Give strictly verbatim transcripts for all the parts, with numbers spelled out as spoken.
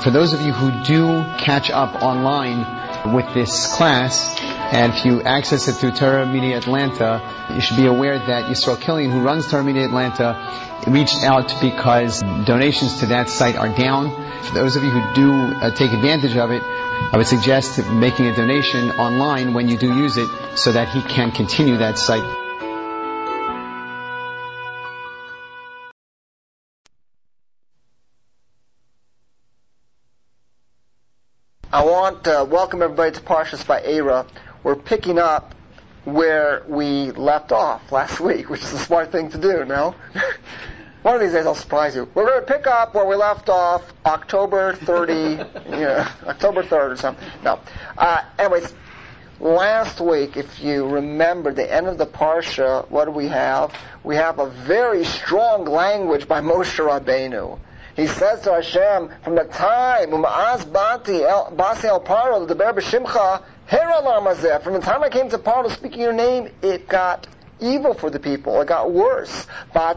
For those of you who do catch up online with this class, and if you access it through Torah Media Atlanta, you should be aware that Yisrael Killian, who runs Torah Media Atlanta, reached out because donations to that site are down. For those of you who do uh, take advantage of it, I would suggest making a donation online when you do use it so that he can continue that site. I want to welcome everybody to Parshas Va'era. We're picking up where we left off last week, which is a smart thing to do, no? One of these days I'll surprise you. We're going to pick up where we left off October thirtieth, you know, October third or something. No. Uh, anyways, last week, if you remember the end of the Parsha, what do we have? We have a very strong language by Moshe Rabbeinu. He says to Hashem, from the time, Um'az bati basi el paro, the ber b'shimcha, heralam, from the time I came to Paro speaking your name, it got evil for the people. It got worse. And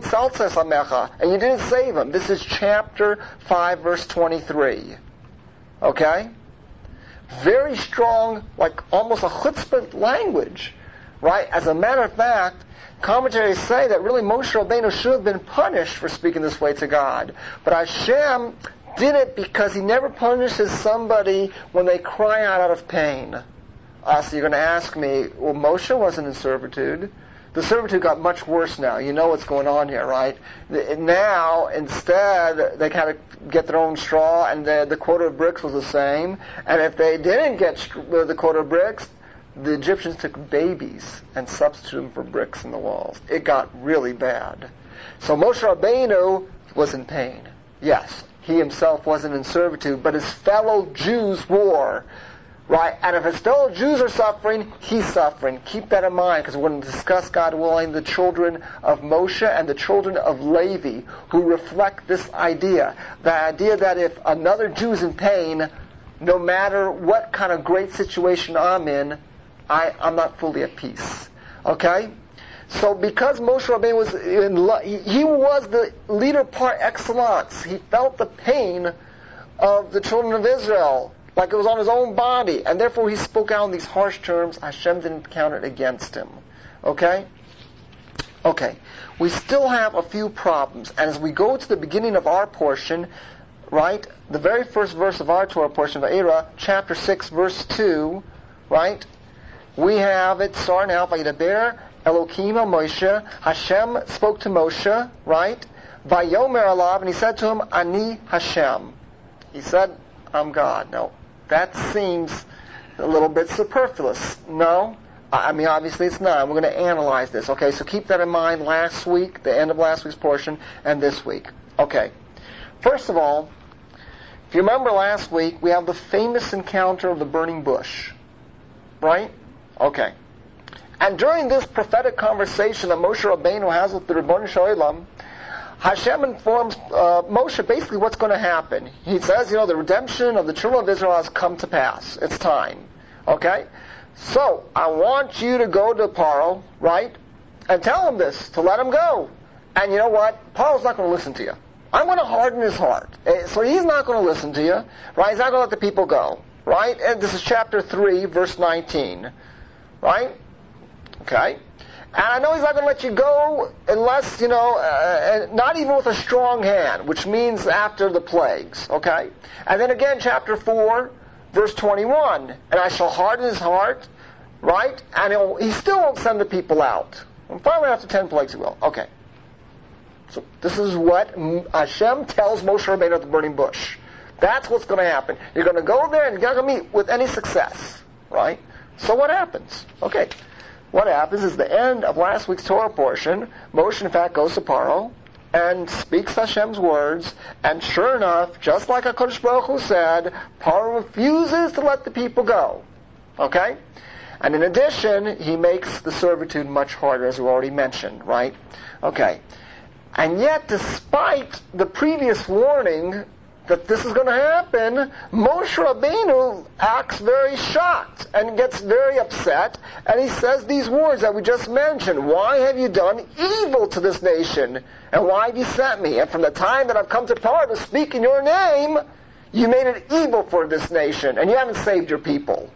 you didn't save him. This is chapter five, verse twenty-three. Okay? Very strong, like almost a chutzpah language. Right? As a matter of fact, commentaries say that really Moshe Rabbeinu should have been punished for speaking this way to God. But Hashem did it because he never punishes somebody when they cry out out of pain. Uh, so you're going to ask me, well, Moshe wasn't in servitude. The servitude got much worse now. You know what's going on here, right? Now, instead, they kind of get their own straw, and the, the quota of bricks was the same. And if they didn't get the quota of bricks, the Egyptians took babies and substituted them for bricks in the walls. It got really bad. So Moshe Rabbeinu was in pain. Yes, he himself wasn't in servitude, but his fellow Jews were. Right? And if his fellow Jews are suffering, he's suffering. Keep that in mind, because we're going to discuss, God willing, the children of Moshe and the children of Levi, who reflect this idea. The idea that if another Jew is in pain, no matter what kind of great situation I'm in, I, I'm not fully at peace. Okay? So because Moshe Rabbeinu was in lo- he was the leader par excellence. He felt the pain of the children of Israel like it was on his own body, and therefore he spoke out in these harsh terms. Hashem didn't count it against him. Okay? Okay. We still have a few problems, and as we go to the beginning of our portion, right, the very first verse of our Torah portion, Va'era, chapter six, verse two, right, we have it starting out, Vayidaber Elokim el Moshe, Hashem spoke to Moshe, right, Vayomer alav, and he said to him, Ani Hashem. He said, I'm God. No, that seems a little bit superfluous. No? I mean, obviously it's not. We're going to analyze this. Okay, so keep that in mind last week, the end of last week's portion, and this week. Okay. First of all, if you remember last week, we have the famous encounter of the burning bush. Right? Okay. And during this prophetic conversation that Moshe Rabbeinu has with the Ribono Shel Olam, Hashem informs uh, Moshe basically what's going to happen. He says, you know, the redemption of the children of Israel has come to pass. It's time. Okay? So, I want you to go to Paro, right? And tell him this, to let him go. And you know what? Paro's not going to listen to you. I'm going to harden his heart. So he's not going to listen to you. Right? He's not going to let the people go. Right? And this is chapter three, verse nineteen. Right? Okay? And I know he's not going to let you go unless, you know, uh, not even with a strong hand, which means after the plagues, okay? And then again, chapter four, verse twenty-one, and I shall harden his heart, right? And he'll, he still won't send the people out. And finally, after ten plagues, he will. Okay. So this is what Hashem tells Moshe Rabbeinu at the burning bush. That's what's going to happen. You're going to go there and you're not going to meet with any success, right? So what happens? Okay. What happens is the end of last week's Torah portion, Moshe in fact goes to Paro and speaks Hashem's words, and sure enough, just like HaKadosh Baruch Hu said, Paro refuses to let the people go. Okay? And in addition, he makes the servitude much harder, as we already mentioned, right? Okay. And yet, despite the previous warning that this is going to happen, Moshe Rabbeinu acts very shocked and gets very upset, and he says these words that we just mentioned. Why have you done evil to this nation? And why have you sent me? And from the time that I've come to power to speak in your name, You made it evil for this nation, and you haven't saved your people.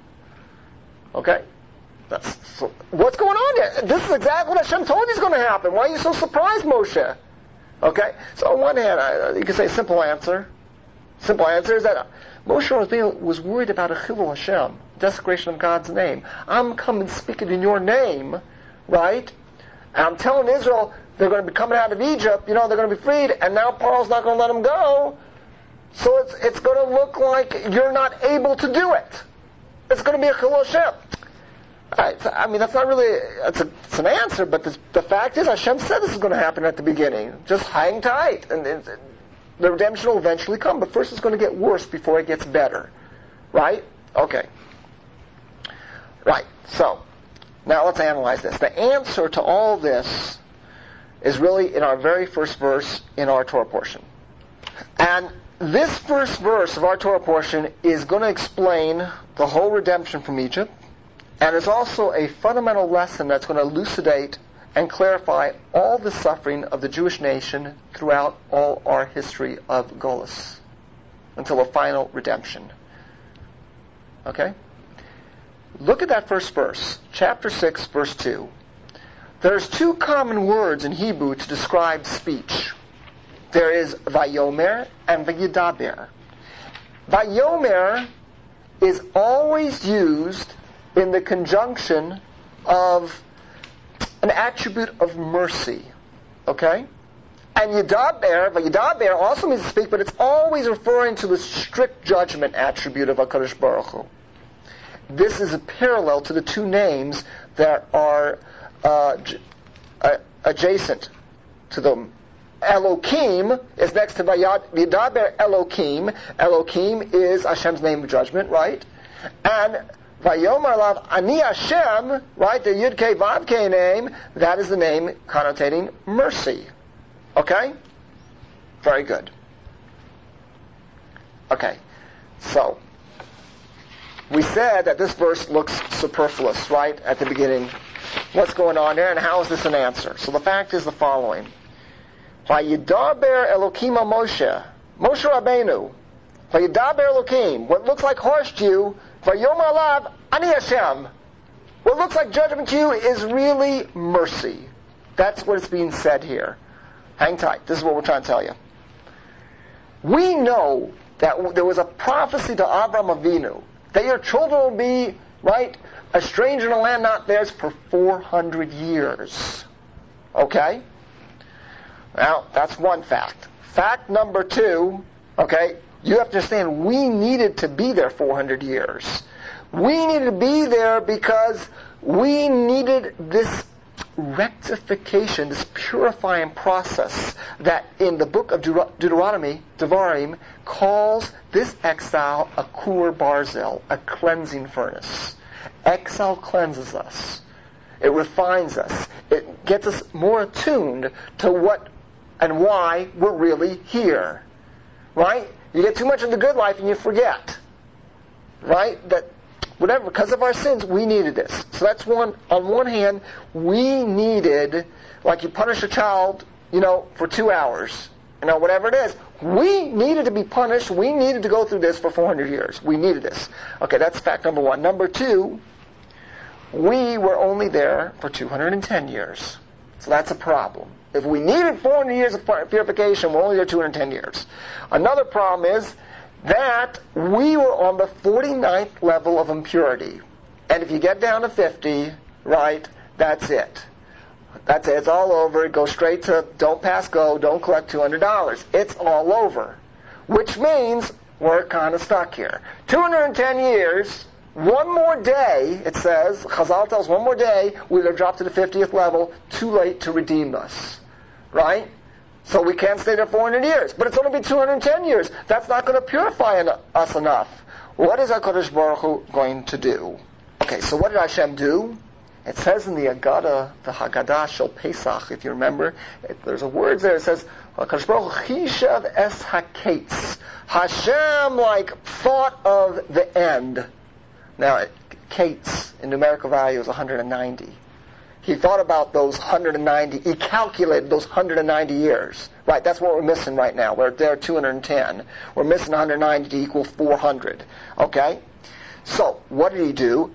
Okay? That's, so, what's going on here? This is exactly what Hashem told you is going to happen. Why are you so surprised, Moshe? Okay? So on one hand, I, you can say simple answer. Simple answer is that Moshe Rabbeinu was worried about a chilul Hashem, desecration of God's name. I'm coming speaking in your name, right? And I'm telling Israel they're going to be coming out of Egypt, you know, they're going to be freed, and now Paro's not going to let them go. So it's it's going to look like you're not able to do it. It's going to be a chilul Hashem. Right, I mean, that's not really, it's, a, it's an answer, but the, the fact is Hashem said this is going to happen at the beginning. Just hang tight, and, and the redemption will eventually come, but first it's going to get worse before it gets better. Right? Okay. Right, so, now let's analyze this. The answer to all this is really in our very first verse in our Torah portion. And this first verse of our Torah portion is going to explain the whole redemption from Egypt, and it's also a fundamental lesson that's going to elucidate and clarify all the suffering of the Jewish nation throughout all our history of Golus, until a final redemption. Okay? Look at that first verse, chapter six, verse two. There's two common words in Hebrew to describe speech. There is vayomer and vayidaber. Vayomer is always used in the conjunction of an attribute of mercy. Okay? And yidaber, vayidaber also means to speak, but it's always referring to the strict judgment attribute of HaKadosh Baruch Hu. This is a parallel to the two names that are uh, j- uh, adjacent to them. Elohim is next to Vayad, Yidaber Elohim. Elohim is Hashem's name of judgment, right? And Vayomer Lav Ani Hashem, right? The Yud Kei Vav Kei name, that is the name connotating mercy. Okay? Very good. Okay. So, we said that this verse looks superfluous, right, at the beginning. What's going on there, and how is this an answer? So the fact is the following. Vayidaber Elokim Moshe, Moshe Rabbeinu, Vayidaber Elokim, what looks like harsh to you, Vayomer Alav Ani Hashem. What looks like judgment to you is really mercy. That's what is being said here. Hang tight. This is what we're trying to tell you. We know that there was a prophecy to Avraham Avinu that your children will be, right, a stranger in a land not theirs for four hundred years. Okay? Now, that's one fact. Fact number two, okay, you have to understand we needed to be there four hundred years. We needed to be there because we needed this rectification, this purifying process that in the book of Deut- Deuteronomy, Devarim, calls this exile a kur barzel, a cleansing furnace. Exile cleanses us. It refines us. It gets us more attuned to what and why we're really here. Right? You get too much of the good life and you forget. Right? That whatever, because of our sins, we needed this. So that's one, on one hand, we needed, like you punish a child, you know, for two hours, you know, whatever it is. We needed to be punished. We needed to go through this for four hundred years. We needed this. Okay, that's fact number one. Number two, we were only there for two hundred ten years. So that's a problem. If we needed four hundred years of purification, we're only there two hundred ten years. Another problem is that we were on the forty-ninth level of impurity. And if you get down to fifty, right, that's it. That's it. It's all over. It goes straight to don't pass go, don't collect two hundred dollars. It's all over. Which means we're kind of stuck here. two hundred ten years, one more day, it says, Chazal tells one more day, we'll drop to the fiftieth level, too late to redeem us. Right? So we can't stay there four hundred years. But it's only been two hundred ten years. That's not going to purify en- us enough. What is HaKadosh Baruch Hu going to do? Okay, so what did Hashem do? It says in the Agada, the Haggadah Shel Pesach, if you remember, it, there's a word there. It says, HaKadosh Baruch Hu Chishav es HaKetz. Hashem, like, thought of the end. Now, Kates in numerical value is one hundred ninety. He thought about those one hundred ninety, he calculated those one hundred ninety years. Right, that's what we're missing right now. We're there two hundred ten. We're missing one hundred ninety to equal four hundred. Okay? So, what did he do?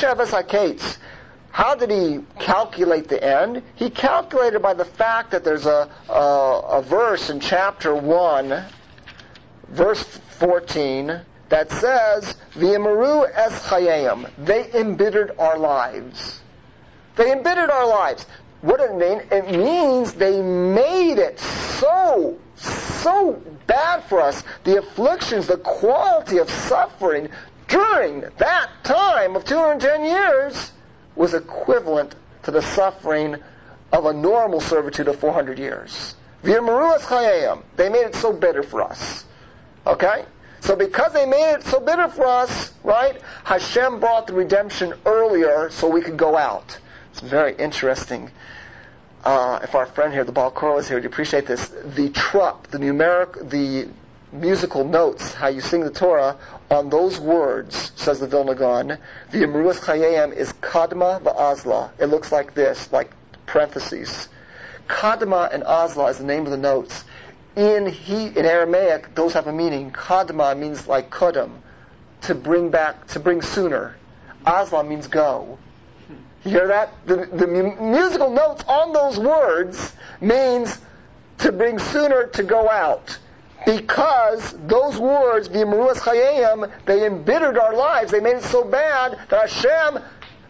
How did he calculate the end? He calculated by the fact that there's a, a, a verse in chapter one, verse fourteen, that says, V'yamaru es chayim. They embittered our lives. They embittered our lives. What does it mean? It means they made it so, so bad for us. The afflictions, the quality of suffering during that time of two hundred ten years was equivalent to the suffering of a normal servitude of four hundred years. V'yamaru es chayim. They made it so bitter for us. Okay? So because they made it so bitter for us, right, Hashem brought the redemption earlier so we could go out. It's very interesting. Uh, if our friend here, the Baal Korah, is here, would you appreciate this? The trup, the numeric, the musical notes, how you sing the Torah, on those words, says the Vilna Gaon, V'yamaru es chayim is kadma v'azla. It looks like this, like parentheses. Kadma and azla is the name of the notes. In he in Aramaic, those have a meaning. Kadma means like kodam, to bring back, to bring sooner. Azla means go. You hear that? The, the musical notes on those words means to bring sooner, to go out. Because those words, V'yamaru es chayim, they embittered our lives. They made it so bad that Hashem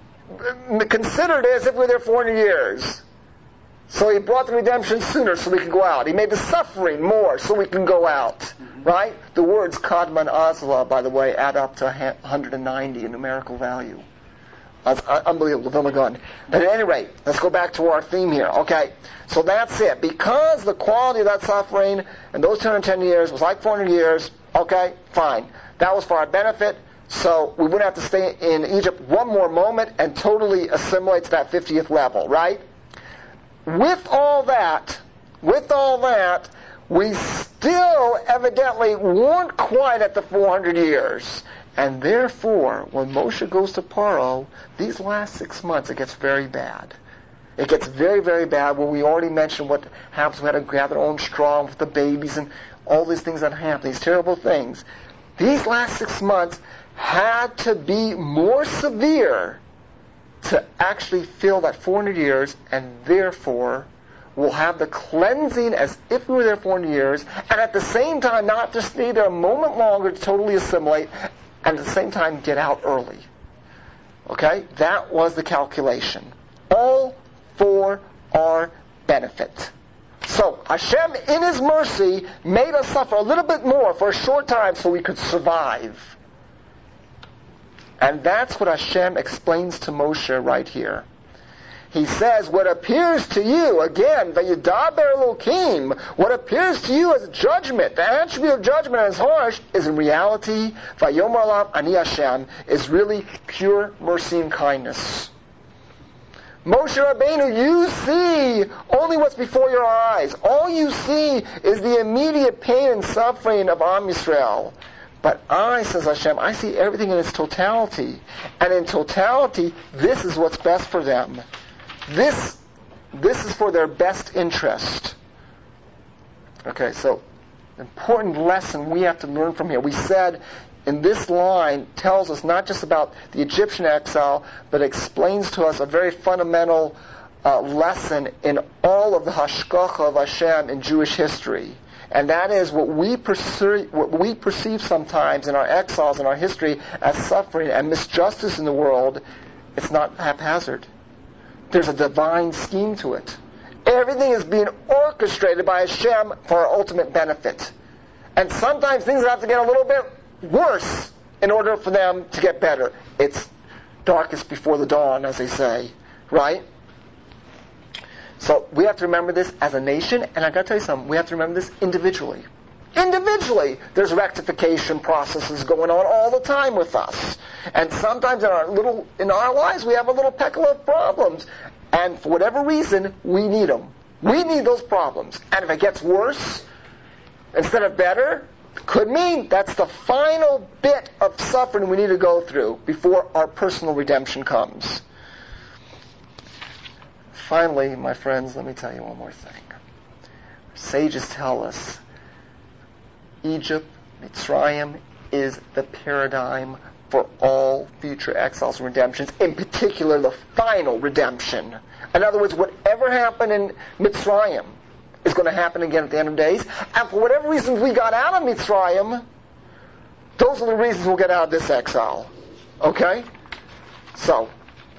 considered it as if we were there four hundred years. So he brought the redemption sooner so we can go out. He made the suffering more so we can go out. Mm-hmm. Right? The words Kadma and Azla, by the way, add up to one hundred ninety in numerical value. That's unbelievable. Vilna Gaon. But at any rate, let's go back to our theme here. Okay, so that's it. Because the quality of that suffering in those two hundred ten years was like four hundred years, okay, fine. That was for our benefit, so we wouldn't have to stay in Egypt one more moment and totally assimilate to that fiftieth level, right? With all that, with all that, we still evidently weren't quite at the four hundred years. And therefore, when Moshe goes to Paro, these last six months, it gets very bad. It gets very, very bad when we already mentioned what happens. We had to gather our own straw with the babies and all these things that happen, these terrible things. These last six months had to be more severe to actually fill that four hundred years, and therefore we'll have the cleansing as if we were there four hundred years, and at the same time not just stay there a moment longer to totally assimilate, and at the same time get out early. Okay? That was the calculation. All for our benefit. So, Hashem, in His mercy, made us suffer a little bit more for a short time so we could survive. And that's what Hashem explains to Moshe right here. He says, what appears to you, again, Vayidaber Elokim, what appears to you as judgment, the attribute of judgment as harsh, is in reality, Vayomer Alav Ani Hashem, is really pure mercy and kindness. Moshe Rabbeinu, you see only what's before your eyes. All you see is the immediate pain and suffering of Am Yisrael. But I, says Hashem, I see everything in its totality. And in totality, this is what's best for them. This, this is for their best interest. Okay, so important lesson we have to learn from here. We said in this line tells us not just about the Egyptian exile, but explains to us a very fundamental uh, lesson in all of the hashgacha of Hashem in Jewish history. And that is what we perceive, what we perceive sometimes in our exiles, in our history, as suffering and misjustice in the world. It's not haphazard. There's a divine scheme to it. Everything is being orchestrated by Hashem for our ultimate benefit. And sometimes things have to get a little bit worse in order for them to get better. It's darkest before the dawn, as they say. Right? So we have to remember this as a nation, and I've got to tell you something, we have to remember this individually. Individually, there's rectification processes going on all the time with us. And sometimes in our little in our lives we have a little peckle of problems. And for whatever reason, we need them. We need those problems. And if it gets worse instead of better, could mean that's the final bit of suffering we need to go through before our personal redemption comes. finally, my friends, let me tell you one more thing. Sages tell us Egypt, Mitzrayim, is the paradigm for all future exiles and redemptions, in particular the final redemption. In other words, whatever happened in Mitzrayim is going to happen again at the end of days. And for whatever reasons we got out of Mitzrayim, those are the reasons we'll get out of this exile. Okay? So,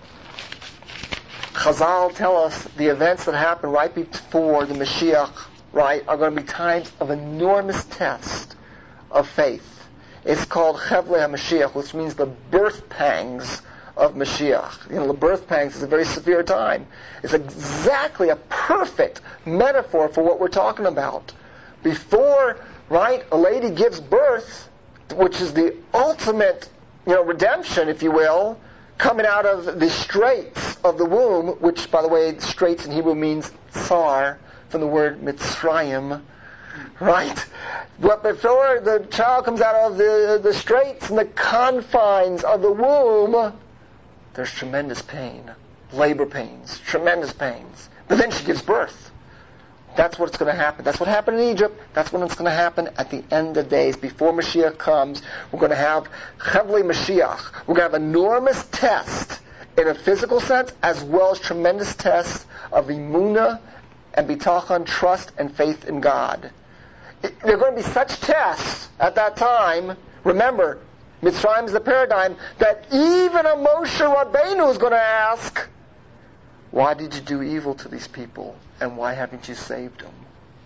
Chazal tell us the events that happen right before the Mashiach, right, are going to be times of enormous test of faith. It's called Chevlei HaMashiach, which means the birth pangs of Mashiach. You know, the birth pangs is a very severe time. It's exactly a perfect metaphor for what we're talking about. Before, right, a lady gives birth, which is the ultimate, you know, redemption, if you will, coming out of the straits of the womb, which, by the way, straits in Hebrew means tsar, from the word Mitzrayim, right? But before the child comes out of the, the straits and the confines of the womb, there's tremendous pain, labor pains, tremendous pains. But then she gives birth. That's what's going to happen. That's what happened in Egypt. That's when it's going to happen at the end of days. Before Mashiach comes, we're going to have Chevlei Mashiach. We're going to have enormous test in a physical sense, as well as tremendous tests of emunah and bitachon, trust and faith in God. There are going to be such tests at that time. Remember, Mitzrayim is the paradigm that even a Moshe Rabbeinu is going to ask, why did you do evil to these people? And why haven't you saved them?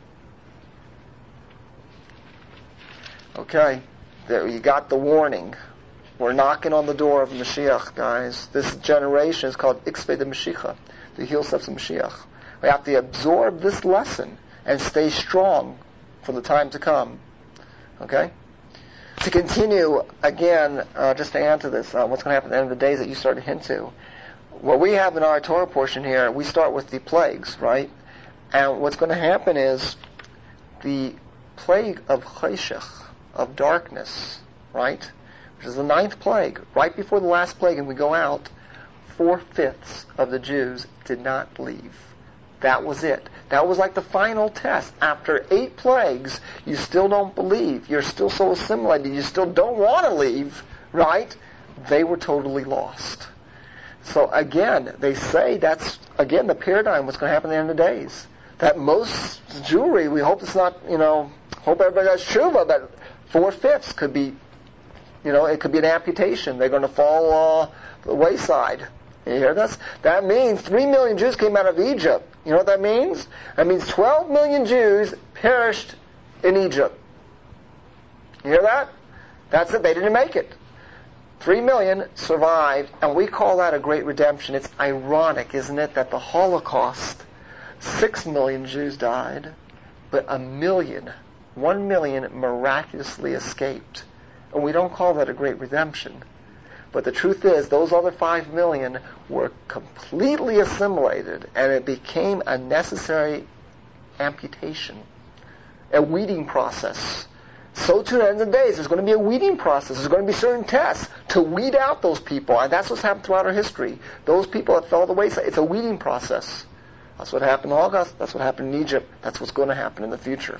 Okay, there you got the warning. We're knocking on the door of Mashiach, guys. This generation is called Ixvei de Mashiach, the heel steps of Mashiach. We have to absorb this lesson and stay strong for the time to come. Okay? To continue, again, uh, just to answer this, uh, what's going to happen at the end of the days that you started to hint to. What we have in our Torah portion here, we start with the plagues, right? And what's going to happen is the plague of Cheshech, of darkness, right? Which is the ninth plague, right before the last plague, and we go out, four-fifths of the Jews did not leave. That was it. That was like the final test. After eight plagues, you still don't believe. You're still so assimilated. You still don't want to leave, right? They were totally lost. So again, they say that's, again, the paradigm, what's going to happen at the end of the days. That most Jewry, we hope it's not, you know, hope everybody does tshuva, but four-fifths could be, you know, it could be an amputation. They're going to fall uh, the wayside. You hear this? That means three million Jews came out of Egypt. You know what that means? That means twelve million Jews perished in Egypt. You hear that? That's it. They didn't make it. Three million survived, and we call that a great redemption. It's ironic, isn't it, that the Holocaust, six million Jews died, but a million, one million miraculously escaped. And we don't call that a great redemption. But the truth is, those other five million were completely assimilated, and it became a necessary amputation, a weeding process. So to the end of the days, there's going to be a weeding process. There's going to be certain tests to weed out those people, and that's what's happened throughout our history. Those people that fell the wayside, it's a weeding process. That's what happened in August. That's what happened in Egypt. That's what's going to happen in the future.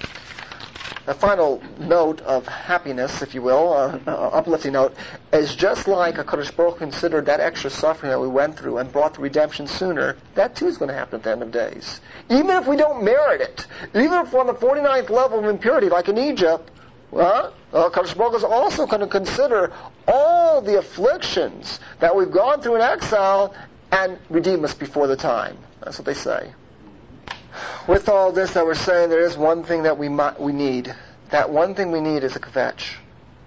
A final note of happiness, if you will, uh, uh, uplifting note, is just like HaKadosh Baruch considered that extra suffering that we went through and brought the redemption sooner, that too is going to happen at the end of days. Even if we don't merit it, even if we're on the forty-ninth level of impurity, like in Egypt, well, uh, HaKadosh Baruch is also going to consider all the afflictions that we've gone through in exile and redeem us before the time. That's what they say. With all this that we're saying, there is one thing that we might, we need. That one thing we need is a kvetch.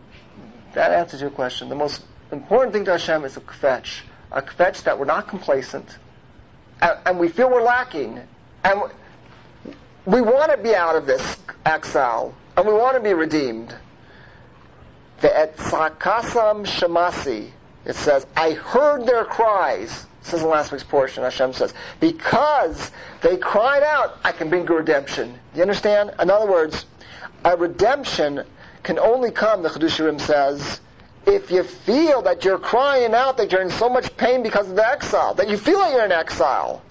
That answers your question. The most important thing to Hashem is a kvetch. A kvetch that we're not complacent, and, and we feel we're lacking, and we want to be out of this exile, and we want to be redeemed. The etzakasam shamasi. It says, I heard their cries. It says in last week's portion, Hashem says, because they cried out, I can bring a redemption. Do you understand? In other words, a redemption can only come, the Chedush Rim says, if you feel that you're crying out, that you're in so much pain because of the exile, that you feel that you're in exile.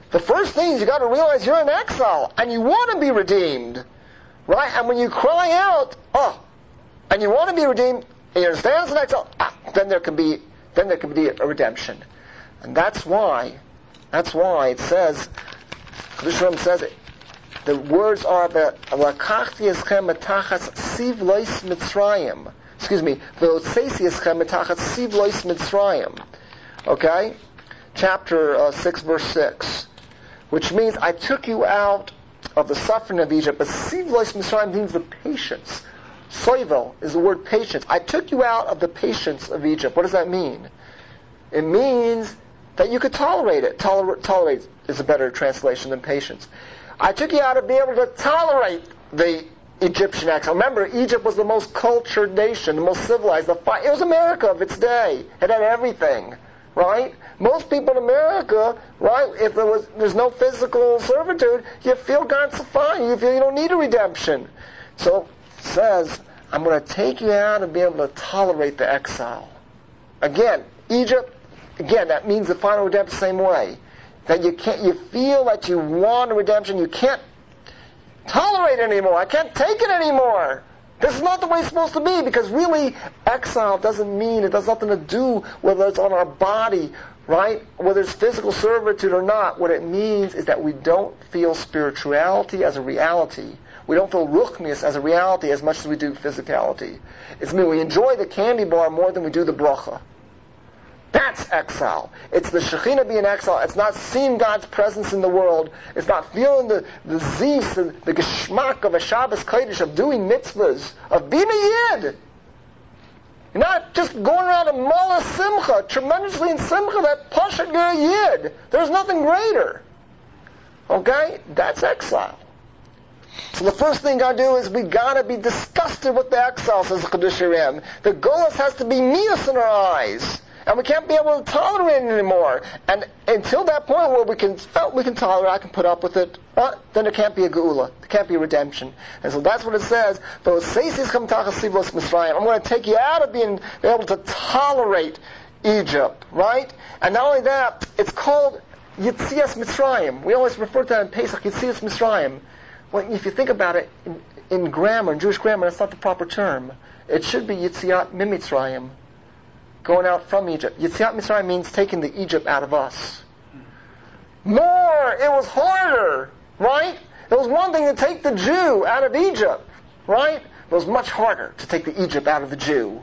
The first thing is you got to realize you're in exile and you want to be redeemed, right? And when you cry out, oh, and you want to be redeemed, and you understand it's an exile, ah, then there can be then there can be a redemption, and that's why that's why it says, Kedusha says it. The words are the Lakachti eschem metachas siv lois Mitzrayim. Excuse me, V'otzesi eschem metachas siv lois Mitzrayim. Okay, chapter uh, six, verse six. Which means, I took you out of the suffering of Egypt. But Siv Lois Mitzrayim means the patience. Soivel is the word patience. I took you out of the patience of Egypt. What does that mean? It means that you could tolerate it. Toler- tolerate is a better translation than patience. I took you out to be able to tolerate the Egyptian exile. Remember, Egypt was the most cultured nation, the most civilized. The fi- it was America of its day. It had everything. Right? Most people in America, right, if there was there's no physical servitude, you feel God's fine. You feel you don't need a redemption. So it says, I'm going to take you out and be able to tolerate the exile. Again, Egypt, again, that means the final redemption the same way. That you can't you feel that you want a redemption, you can't tolerate it anymore. I can't take it anymore. This is not the way it's supposed to be, because really, exile doesn't mean, it has nothing to do whether it's on our body, right? Whether it's physical servitude or not. What it means is that we don't feel spirituality as a reality. We don't feel ruchnius as a reality as much as we do physicality. It's mean we enjoy the candy bar more than we do the bracha. That's exile. It's the Shekhinah being exile. It's not seeing God's presence in the world. It's not feeling the, the zis, the, the geschmack of a Shabbos Kodesh, of doing mitzvahs, of being a Yid. You're not just going around and mala simcha, tremendously in simcha, that pashat you're a Yid. There's nothing greater. Okay? That's exile. So the first thing gotta do is we gotta be disgusted with the exile, says the Chiddush Yirim. The golus has to be mias in our eyes. And we can't be able to tolerate it anymore. And until that point where we can oh, we can tolerate, I can put up with it, uh, then there can't be a geula. There can't be a redemption. And so that's what it says. I'm going to take you out of being able to tolerate Egypt, right? And not only that, it's called Yitzias Mitzrayim. We always refer to that in Pesach, Yitzias Mitzrayim. Well, if you think about it, in, in grammar, in Jewish grammar, that's not the proper term. It should be Yitziat Mimitzrayim. Going out from Egypt. Yitziat Mitzrayim means taking the Egypt out of us. More! It was harder, right? It was one thing to take the Jew out of Egypt, right? It was much harder to take the Egypt out of the Jew.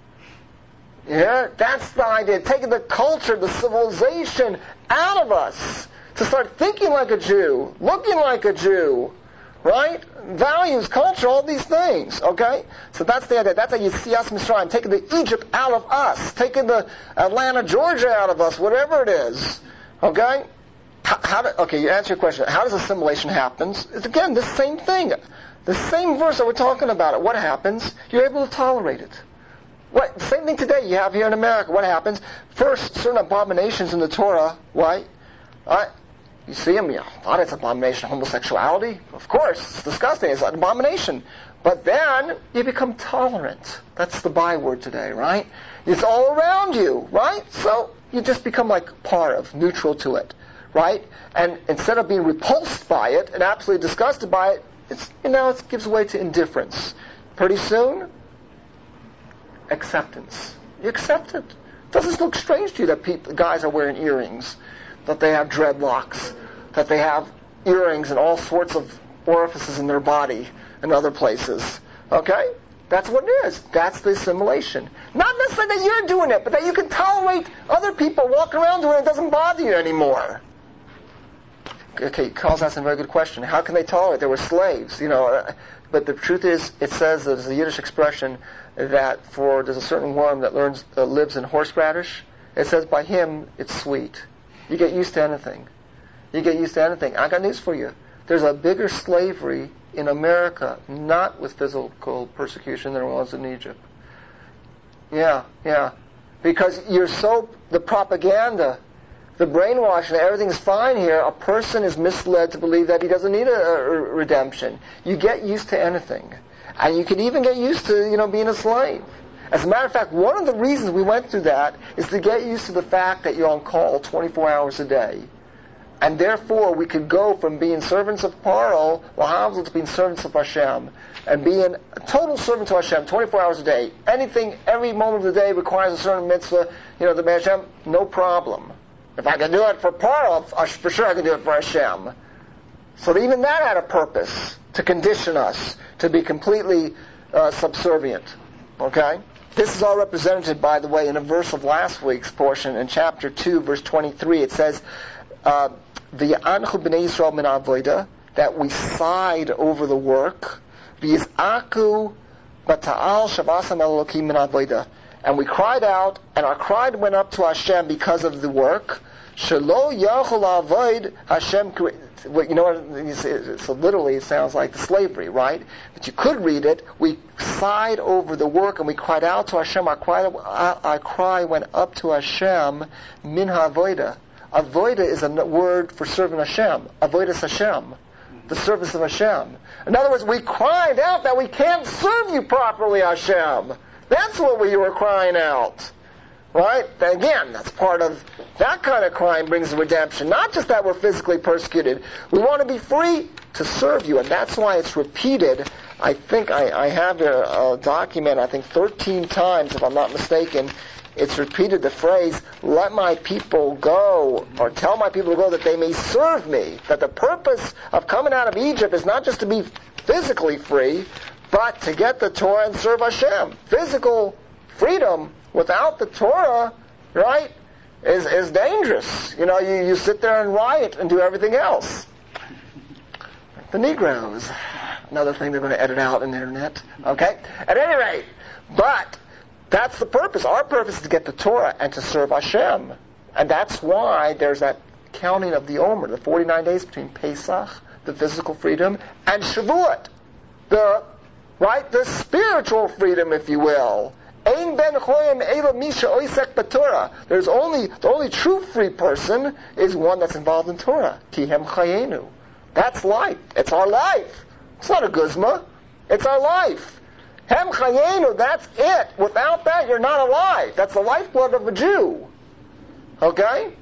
Yeah? That's the idea. Taking the culture, the civilization out of us. To start thinking like a Jew, looking like a Jew, right? Values, culture, all these things, okay? So that's the idea. That's a Yitzias Mitzrayim, taking the Egypt out of us, taking the Atlanta, Georgia out of us, whatever it is, okay? How, how do, okay, you answer your question. How does assimilation happen? It's again the same thing. The same verse that we're talking about. It. What happens? You're able to tolerate it. What? Same thing today you have here in America. What happens? First, certain abominations in the Torah, right? Right? You see them, you thought it's an abomination, homosexuality. Of course, it's disgusting. It's an abomination. But then you become tolerant. That's the byword today, right? It's all around you, right? So you just become like part of, neutral to it, right? And instead of being repulsed by it and absolutely disgusted by it, it's, you know, it gives way to indifference. Pretty soon, acceptance. You accept it. It doesn't look strange to you that people, guys are wearing earrings, that they have dreadlocks, that they have earrings in all sorts of orifices in their body and other places. Okay? That's what it is. That's the assimilation. Not necessarily that you're doing it, but that you can tolerate other people walking around doing it. It doesn't bother you anymore. Okay, Carl's asking a very good question. How can they tolerate? They were slaves, you know. But the truth is, it says there's a Yiddish expression that for there's a certain worm that learns uh, lives in horseradish. It says by him it's sweet. You get used to anything. You get used to anything. I got news for you. There's a bigger slavery in America, not with physical persecution, than there was in Egypt. Yeah, yeah. Because you're so, the propaganda, the brainwashing, everything's fine here, a person is misled to believe that he doesn't need a, a redemption. You get used to anything. And you can even get used to, you know, being a slave. As a matter of fact, one of the reasons we went through that is to get used to the fact that you're on call twenty-four hours a day. And therefore, we could go from being servants of Paro, Lahavdil, to being servants of Hashem, and being a total servant to Hashem, twenty-four hours a day. Anything, every moment of the day requires a certain mitzvah, you know, the Hashem, no problem. If I can do it for Paro, for sure I can do it for Hashem. So even that had a purpose, to condition us to be completely uh, subservient. Okay? This is all represented, by the way, in a verse of last week's portion, in chapter two, verse twenty-three. It says, uh, V'yanchu b'nei Yisrael min avoda, that we sighed over the work. V'yiz'aku b'ta'al shavasam elokim min avoda. And we cried out, and our cry went up to Hashem because of the work. Shelo yachol avoid Hashem. You know what? So literally, it sounds like the slavery, right? But you could read it. We sighed over the work, and we cried out to Hashem. Our cry, our cry went up to Hashem. Min ha'avoda. Avoda is a word for serving Hashem. Avoda is Hashem, the service of Hashem. In other words, we cried out that we can't serve you properly, Hashem. That's what we were crying out. Right? Again, that's part of that kind of crime brings redemption. Not just that we're physically persecuted. We want to be free to serve you. And that's why it's repeated. I think I, I have a, a document, I think thirteen times, if I'm not mistaken. It's repeated the phrase, let my people go, or tell my people to go that they may serve me. That the purpose of coming out of Egypt is not just to be physically free, but to get the Torah and serve Hashem. Physical freedom without the Torah, right, is, is dangerous. You know, you, you sit there and riot and do everything else. The Negroes. Another thing they're going to edit out on the internet. Okay? At any rate, but that's the purpose. Our purpose is to get the Torah and to serve Hashem. And that's why there's that counting of the Omer, the forty-nine days between Pesach, the physical freedom, and Shavuot, the, right, the spiritual freedom, if you will. Ein ben choyim ela misha oisek b'Torah. There's only, the only true free person is one that's involved in Torah. Ki hem chayenu. That's life. It's our life. It's not a guzma. It's our life. Hem chayenu, that's it. Without that, you're not alive. That's the lifeblood of a Jew. Okay?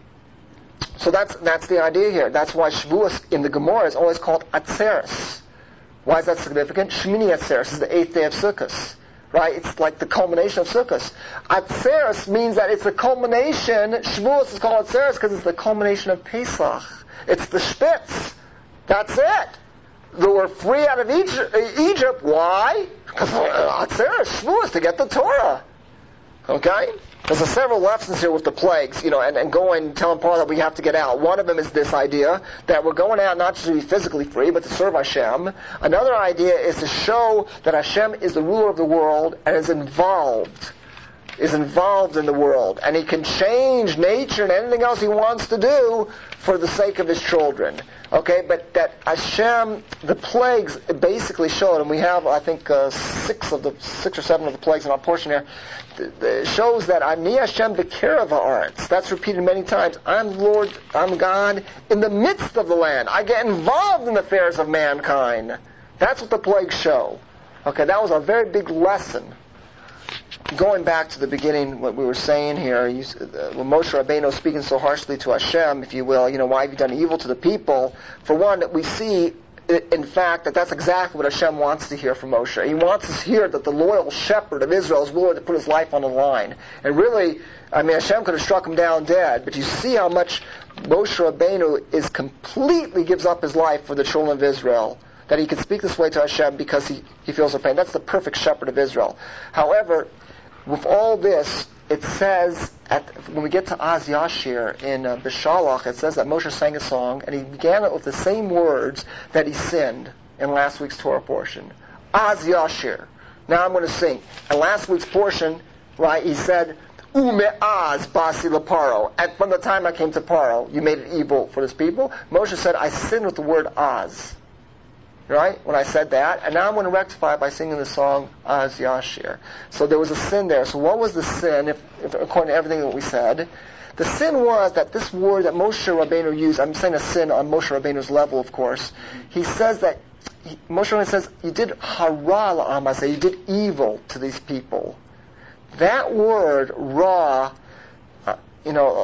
So that's that's the idea here. That's why Shavuos in the Gemara is always called Atzeres. Why is that significant? Shmini Atzeres is the eighth day of Sukkot. Right? It's like the culmination of Sukkot. Atzeres means that it's the culmination. Shavuos is called Atzeres because it's the culmination of Pesach. It's the Spitz. That's it. They were free out of Egypt. Why? Because Atzeres, Shavuos, to get the Torah. Okay? There's a several lessons here with the plagues, you know, and, and going, telling Paul that we have to get out. One of them is this idea that we're going out not just to be physically free, but to serve Hashem. Another idea is to show that Hashem is the ruler of the world and is involved, is involved in the world. And He can change nature and anything else He wants to do for the sake of His children. Okay, but that Hashem, the plagues basically showed, and we have, I think, uh, six of the six or seven of the plagues in our portion here, th- th- shows that Ani Hashem b'kerav ha'aretz. That's repeated many times. I'm Lord, I'm God in the midst of the land. I get involved in the affairs of mankind. That's what the plagues show. Okay, that was a very big lesson. Going back to the beginning, what we were saying here, you, uh, when Moshe Rabbeinu speaking so harshly to Hashem, if you will, you know, why have you done evil to the people? For one, we see, in fact, that that's exactly what Hashem wants to hear from Moshe. He wants to hear that the loyal shepherd of Israel is willing to put his life on the line. And really, I mean, Hashem could have struck him down dead, but you see how much Moshe Rabbeinu is completely gives up his life for the children of Israel. That he can speak this way to Hashem because he, he feels their pain. That's the perfect shepherd of Israel. However, with all this, it says, at, when we get to Az Yashir in uh, Bishalach, it says that Moshe sang a song, and he began it with the same words that he sinned in last week's Torah portion. Az Yashir. Now I'm going to sing. In last week's portion, right, he said, Ume'az basi leparo. And from the time I came to Paro, you made it evil for this people. Moshe said, I sinned with the word Az. Right? When I said that. And now I'm going to rectify it by singing the song Az Yashir. So there was a sin there. So what was the sin, if, if according to everything that we said? The sin was that this word that Moshe Rabbeinu used, I'm saying a sin on Moshe Rabbeinu's level, of course. He says that, he, Moshe Rabbeinu says, you did hara la'amazeh, you did evil to these people. That word, ra, uh, you know,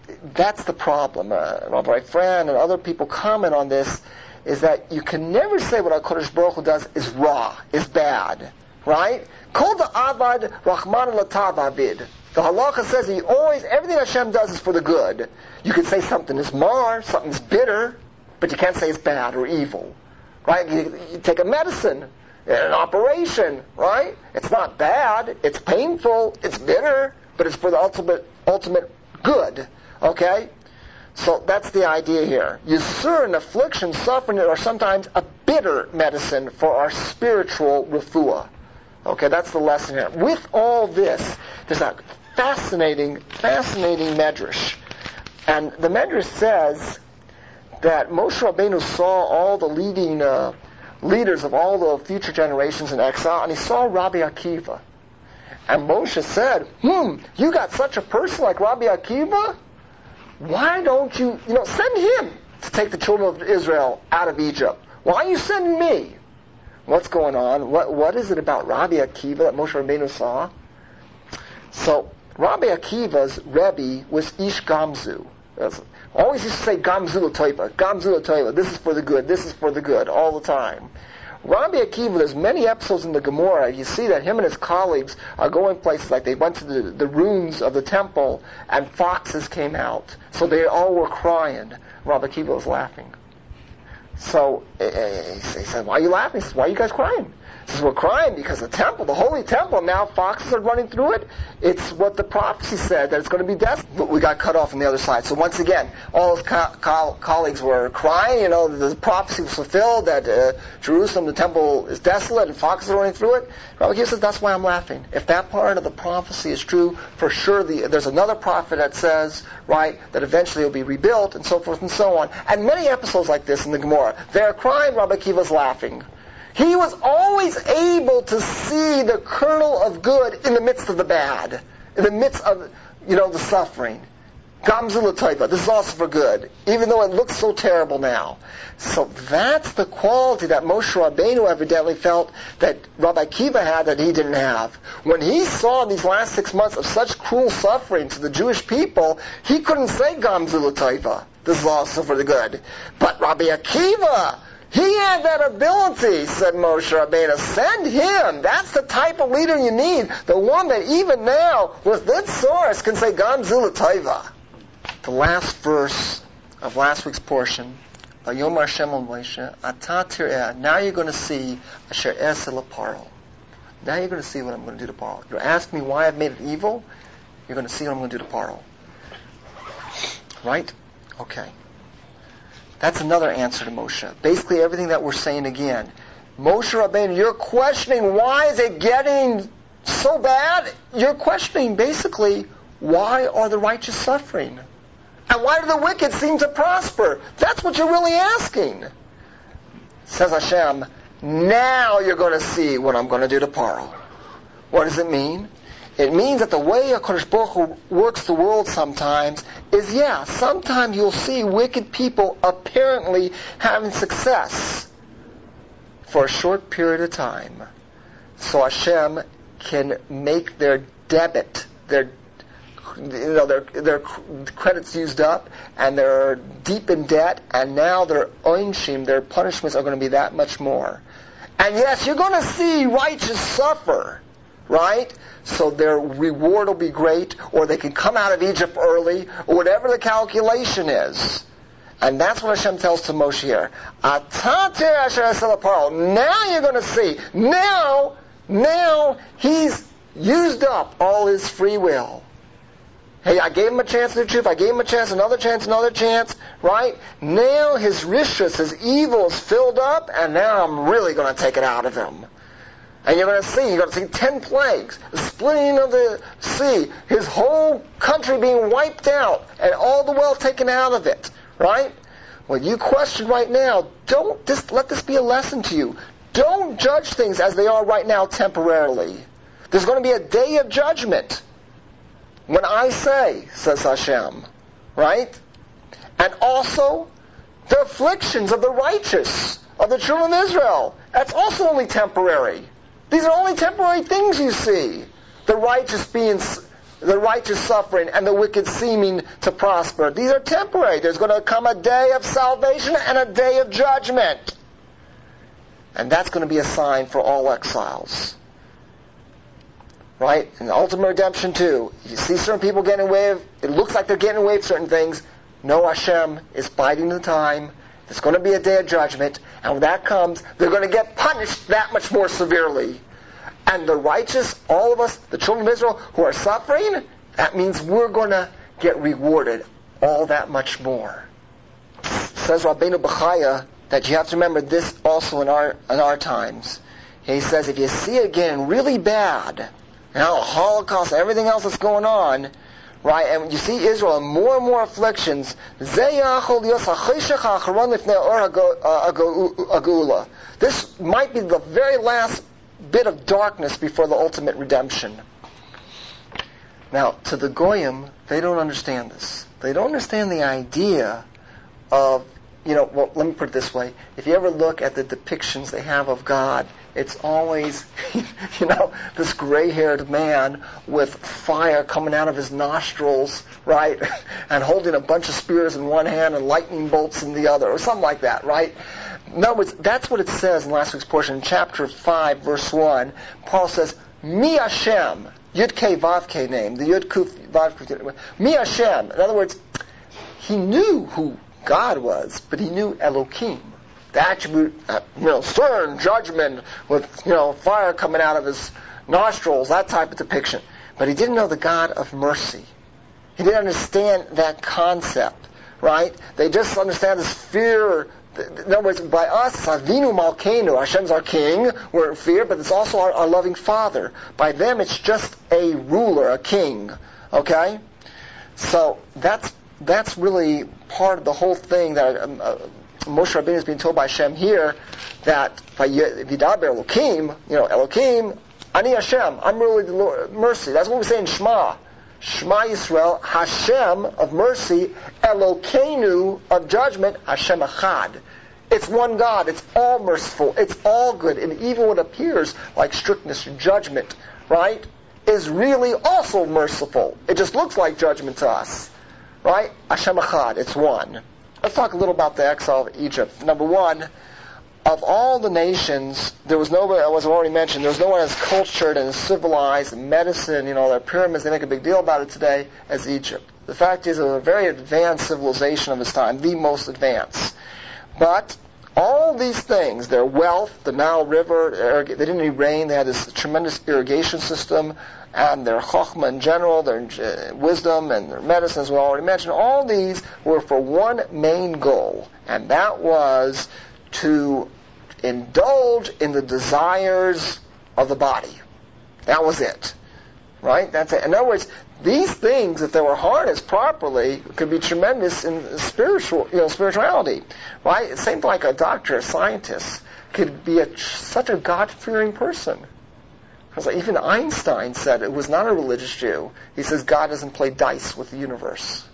that's the problem. Uh, Rabbi Fran and other people comment on this, is that you can never say what HaKadosh Baruch Hu does is raw, is bad, right? Kol the avad Rahman latav avid. The halacha says that you always, everything Hashem does is for the good. You can say something is mar, something's bitter, but you can't say it's bad or evil, right? You, you take a medicine, an operation, right? It's not bad, it's painful, it's bitter, but it's for the ultimate, ultimate good, okay? So that's the idea here. Yisur and affliction, suffering are sometimes a bitter medicine for our spiritual refuah. Okay, that's the lesson here. With all this, there's a fascinating, fascinating medrash. And the medrash says that Moshe Rabbeinu saw all the leading uh, leaders of all the future generations in exile, and he saw Rabbi Akiva. And Moshe said, hmm, you got such a person like Rabbi Akiva? Why don't you, you know, send him to take the children of Israel out of Egypt? Why are you sending me? What's going on? What What is it about Rabbi Akiva that Moshe Rabbeinu saw? So, Rabbi Akiva's Rebbe was Ish Gamzu. Always used to say Gamzu l'toiva, Gamzu l'toiva. This is for the good, this is for the good, all the time. Rabbi Akiva, there's many episodes in the Gemara, you see that him and his colleagues are going places, like they went to the, the ruins of the temple, and foxes came out. So they all were crying. Rabbi Akiva was laughing. So uh, he said, why are you laughing? He says, why are you guys crying? He says, we're crying because the temple, the holy temple, now foxes are running through it. It's what the prophecy said, that it's going to be desolate. But we got cut off on the other side. So once again, all his co- co- colleagues were crying. You know, the prophecy was fulfilled, that uh, Jerusalem, the temple, is desolate and foxes are running through it. Rabbi Akiva says, that's why I'm laughing. If that part of the prophecy is true, for sure the, there's another prophet that says, right, that eventually it will be rebuilt, and so forth and so on. And many episodes like this in the Gemara. They're crying, Rabbi Akiva's laughing. He was always able to see the kernel of good in the midst of the bad, in the midst of, you know, the suffering. Gamzu l'toiva, this is also for good, even though it looks so terrible now. So that's the quality that Moshe Rabbeinu evidently felt that Rabbi Akiva had that he didn't have. When he saw these last six months of such cruel suffering to the Jewish people, he couldn't say Gamzu l'toiva, this is also for the good. But Rabbi Akiva, he had that ability, said Moshe Rabbeinu. Send him. That's the type of leader you need. The one that even now, with this source, can say Gamzu l'toiva. The last verse of last week's portion, Vayomar Hashem el Moshe, Ata tir'eh. Now you're going to see Asher E'aseh leParo. Now you're going to see what I'm going to do to Paro. You're asking me why I've made it evil. You're going to see what I'm going to do to Paro. Right? Okay. That's another answer to Moshe. Basically everything that we're saying again. Moshe Rabbeinu, you're questioning why is it getting so bad? You're questioning basically why are the righteous suffering? And why do the wicked seem to prosper? That's what you're really asking. Says Hashem, now you're going to see what I'm going to do to Paro. What does it mean? It means that the way HaKadosh Baruch Hu works the world sometimes is, yeah, sometimes you'll see wicked people apparently having success for a short period of time. So Hashem can make their debit, their you know, their their credits used up, and they're deep in debt, and now their oinshim, their punishments are going to be that much more. And yes, you're going to see righteous suffer, right? So their reward will be great, or they can come out of Egypt early, or whatever the calculation is. And that's what Hashem tells to Moshe here. Now you're going to see. Now, now he's used up all his free will. Hey, I gave him a chance to do truth. I gave him a chance, another chance, another chance. Right? Now his rishus, his evil is filled up, and now I'm really going to take it out of him. And you're going to see, you're going to see ten plagues, the splitting of the sea, his whole country being wiped out, and all the wealth taken out of it. Right? Well, you question right now, don't just let this be a lesson to you. Don't judge things as they are right now temporarily. There's going to be a day of judgment. When I say, says Hashem, right? And also, the afflictions of the righteous, of the children of Israel, that's also only temporary. These are only temporary things you see. The righteous being the righteous suffering and the wicked seeming to prosper. These are temporary. There's going to come a day of salvation and a day of judgment. And that's going to be a sign for all exiles. Right? And ultimate redemption too. You see certain people getting away with, it looks like they're getting away with certain things. No, Hashem is biding the time. There's going to be a day of judgment. And when that comes, they're going to get punished that much more severely. And the righteous, all of us, the children of Israel who are suffering, that means we're going to get rewarded all that much more. Says Rabbeinu Bechaya that you have to remember this also in our in our times. He says if you see it getting really bad, now the Holocaust, everything else that's going on, right, and you see Israel in more and more afflictions, this might be the very last bit of darkness before the ultimate redemption. Now, to the Goyim, they don't understand this. They don't understand the idea of, you know, well, let me put it this way. If you ever look at the depictions they have of God, it's always, you know, this gray-haired man with fire coming out of his nostrils, right? And holding a bunch of spears in one hand and lightning bolts in the other, or something like that, right? In other words, that's what it says in last week's portion. In chapter five, verse one, Paul says, Mi Hashem, Yud-Kei Vav-Kei name, the Yud-Kuf Vav-Kei, Mi Hashem. In other words, he knew who God was, but he knew Elohim. The attribute, uh, you know, stern judgment with, you know, fire coming out of his nostrils, that type of depiction. But he didn't know the God of mercy. He didn't understand that concept, right? They just understand this fear. In other words, by us, Avinu Malkeinu, Hashem's our king, we're in fear, but it's also our, our loving Father. By them, it's just a ruler, a king. Okay? So that's that's really part of the whole thing that um, uh, Moshe Rabbeinu is being told by Hashem here, that Vidaber Elohim, you know, Elohim, Ani Hashem, I'm really the Lord, mercy. That's what we say in Shema. Shema Yisrael, Hashem of mercy, Elokeinu of judgment, Hashem Echad. It's one God. It's all merciful. It's all good. And even what appears like strictness and judgment, right, is really also merciful. It just looks like judgment to us, right? Hashem Echad. It's one. Let's talk a little about the exile of Egypt. Number one, of all the nations, there was nobody, as I already mentioned, there was no one as cultured and civilized, and medicine, you know, their pyramids, they make a big deal about it today, as Egypt. The fact is, it was a very advanced civilization of its time, the most advanced. But all these things, their wealth, the Nile River, they didn't need rain, they had this tremendous irrigation system, and their chokhmah in general, their uh, wisdom, and their medicine, as we already mentioned, all these were for one main goal, and that was to indulge in the desires of the body. That was it. Right? That's it. In other words, these things, if they were harnessed properly, could be tremendous in spiritual, you know, spirituality. Right? Same thing like a doctor, a scientist, could be a, such a God-fearing person. Because even Einstein said it was not a religious Jew. He says God doesn't play dice with the universe.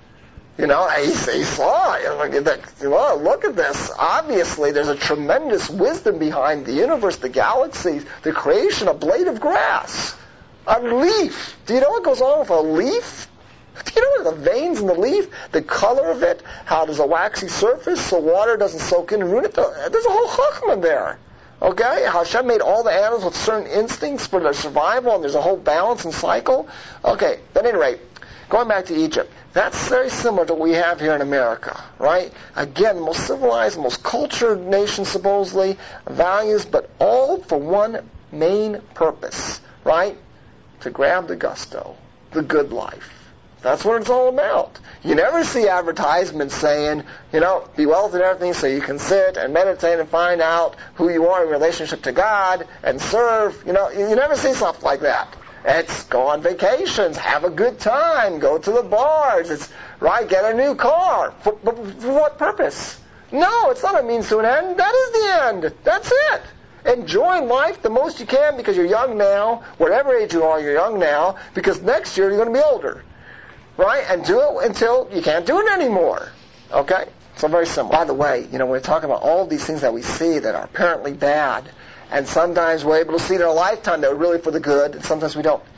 You know, he, he saw it. Look at that. Well, look at this. Obviously, there's a tremendous wisdom behind the universe, the galaxies, the creation, a blade of grass, a leaf. Do you know what goes on with a leaf? Do you know the veins in the leaf, the color of it, how there's a waxy surface so water doesn't soak in and ruin it? There's a whole chokhmah there. Okay? How Hashem made all the animals with certain instincts for their survival, and there's a whole balance and cycle. Okay, at any rate, going back to Egypt, that's very similar to what we have here in America, right? Again, the most civilized, most cultured nation, supposedly, values, but all for one main purpose, right? To grab the gusto, the good life. That's what it's all about. You never see advertisements saying, you know, be wealthy and everything so you can sit and meditate and find out who you are in relationship to God and serve. You know, you never see stuff like that. It's go on vacations, have a good time, go to the bars, it's right, get a new car. For, for, for what purpose? No, it's not a means to an end. That is the end. That's it. Enjoy life the most you can because you're young now. Whatever age you are, you're young now because next year you're going to be older. Right? And do it until you can't do it anymore. Okay? So very simple. By the way, you know, we're talking about all these things that we see that are apparently bad, and sometimes we're able to see in our lifetime that are really for the good, and sometimes we don't.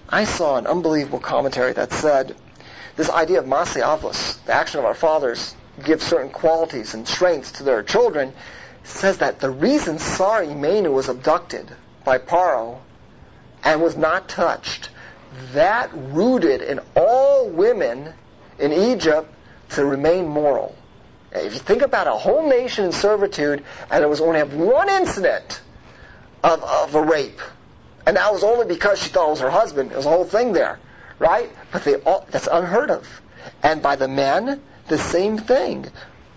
I saw an unbelievable commentary that said this idea of Maseh Avos, the action of our fathers, give certain qualities and strengths to their children, says that the reason Sarah Imeinu was abducted by Paro and was not touched, that rooted in all women in Egypt to remain moral. If you think about a whole nation in servitude, and there was only one incident of, of a rape, and that was only because she thought it was her husband. It was a whole thing there, right? But they all, that's unheard of. And by the men, the same thing.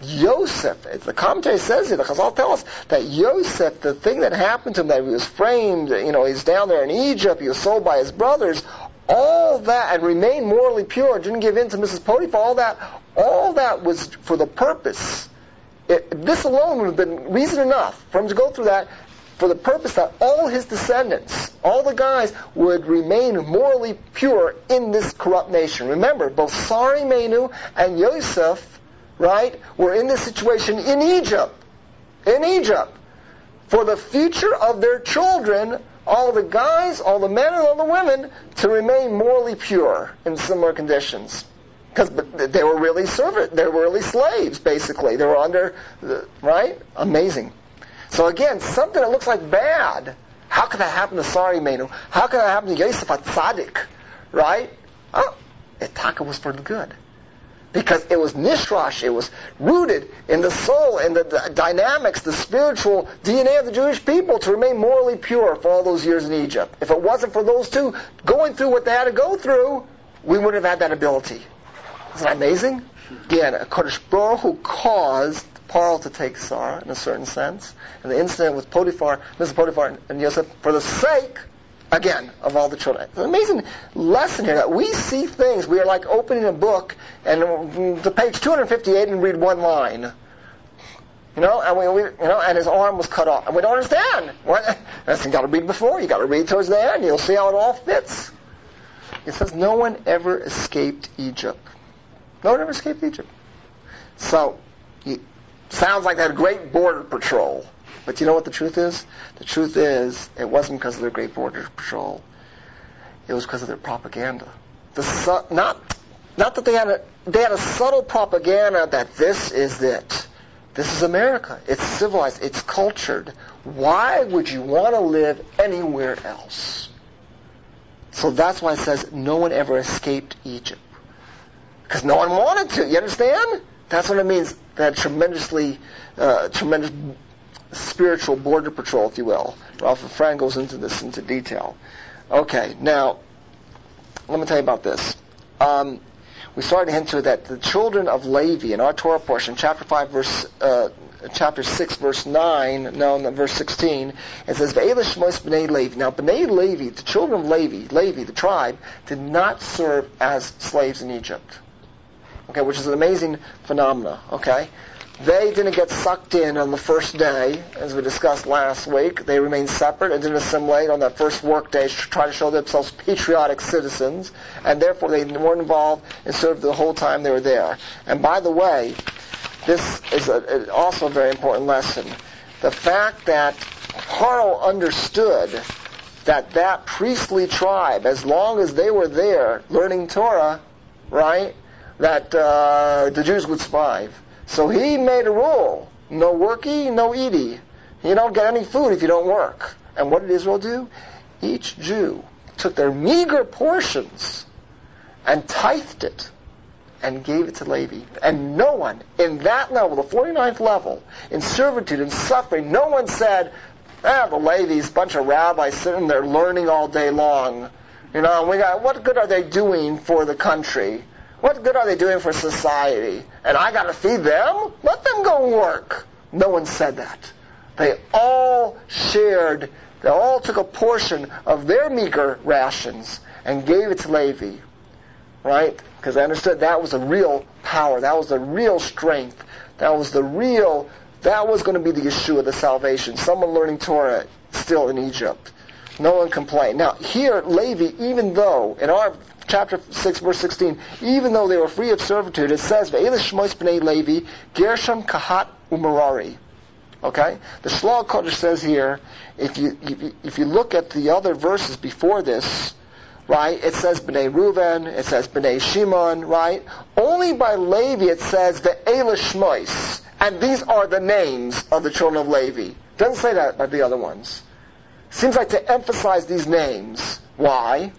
Yosef, the commentary says here, the Chazal tell us that Yosef, the thing that happened to him, that he was framed, you know, he's down there in Egypt, he was sold by his brothers, all that, and remained morally pure, didn't give in to Missus Potiphar, all that, all that was for the purpose. It, this alone would have been reason enough for him to go through that, for the purpose that all his descendants, all the guys, would remain morally pure in this corrupt nation. Remember, both Sarah Imeinu and Yosef, right, were in this situation in Egypt. In Egypt. For the future of their children, all the guys, all the men, and all the women, to remain morally pure in similar conditions. Because they were really servant, they were really slaves, basically. They were under, the, right? Amazing. So again, something that looks like bad. How could that happen to Sarah Imeinu? How could that happen to Yosef HaTzadik? Right? Oh, Itaka was for the good. Because it was nishrash, it was rooted in the soul, in the, the dynamics, the spiritual D N A of the Jewish people to remain morally pure for all those years in Egypt. If it wasn't for those two going through what they had to go through, we wouldn't have had that ability. Isn't that amazing? Again, Kodesh Baruch Hu caused Paro to take Sarah in a certain sense, and the incident with Potiphar, Missus Potiphar and Yosef, for the sake, again, of all the children. It's an amazing lesson here that we see things. We are like opening a book and to page two hundred fifty-eight and read one line. You know, and we, we you know, and his arm was cut off, and we don't understand. What? You got to read before. You got to read towards the end. You'll see how it all fits. It says no one ever escaped Egypt. No one ever escaped Egypt. So, it sounds like they had a great border patrol. But you know what the truth is? The truth is, it wasn't because of their great border patrol. It was because of their propaganda. The su- not, not that they had a, they had a subtle propaganda that this is it. This is America. It's civilized. It's cultured. Why would you want to live anywhere else? So that's why it says no one ever escaped Egypt. Because no one wanted to. You understand? That's what it means. That tremendously, uh, tremendous spiritual border patrol, if you will. Ralph Frank goes into this into detail. Okay, now, let me tell you about this. Um, we started to hint to it that the children of Levi in our Torah portion, chapter five, verse, uh, chapter six, verse nine, no, no verse sixteen, it says, "Ve'ela shmos b'nei Levi." Now, b'nei Levi, the children of Levi, Levi, the tribe, did not serve as slaves in Egypt. Okay, which is an amazing phenomena, okay? They didn't get sucked in on the first day, as we discussed last week. They remained separate and didn't assimilate on that first work day to try to show themselves patriotic citizens, and therefore they weren't involved and served the whole time they were there. And by the way, this is a, also a very important lesson. The fact that Paro understood that that priestly tribe, as long as they were there learning Torah, right, that uh, the Jews would survive. So he made a rule. No worky, no eaty. You don't get any food if you don't work. And what did Israel do? Each Jew took their meager portions and tithed it and gave it to Levi. And no one in that level, the forty-ninth level, in servitude and suffering, no one said, ah, the Levi's, bunch of rabbis sitting there learning all day long. You know, we got, what good are they doing for the country? What good are they doing for society? And I got to feed them? Let them go and work. No one said that. They all shared, they all took a portion of their meager rations and gave it to Levi. Right? Because they understood that was the real power. That was the real strength. That was the real, that was going to be the Yeshua, the salvation. Someone learning Torah still in Egypt. No one complained. Now, here, Levi, even though, in our chapter six, verse sixteen, even though they were free of servitude, it says, "Ve'ela shmos b'nei Levi, Gershom, Kahat, Umerari." Okay? The Shlach Kodesh says here, if you, if you if you look at the other verses before this, right? It says B'nai Reuven, it says B'nai Shimon, right? Only by Levi it says the Eila Shmois, and these are the names of the children of Levi. Doesn't say that by the other ones. Seems like to emphasize these names. Why?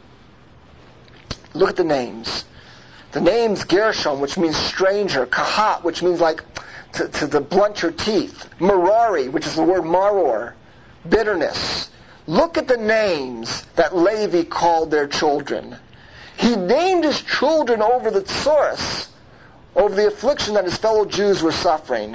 Look at the names. The names Gershom, which means stranger, Kahat, which means like to, to, to blunt your teeth, Merari, which is the word maror, bitterness. Look at the names that Levi called their children. He named his children over the tsuris, over the affliction that his fellow Jews were suffering.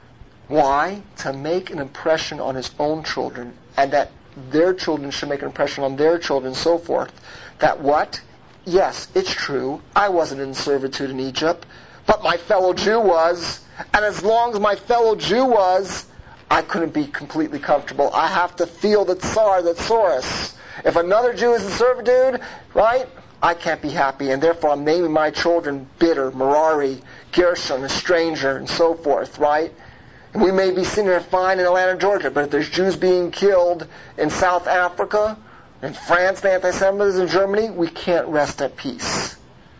Why? To make an impression on his own children, and that their children should make an impression on their children, and so forth. That what? Yes, it's true. I wasn't in servitude in Egypt, but my fellow Jew was. And as long as my fellow Jew was, I couldn't be completely comfortable. I have to feel the tsar, the tsaurus. If another Jew is in servitude, right, I can't be happy. And therefore I'm naming my children bitter, Merari, Gershon, a stranger, and so forth, right? And we may be sitting here fine in Atlanta, Georgia, but if there's Jews being killed in South Africa, in France, the anti-Semitism, in Germany, we can't rest at peace.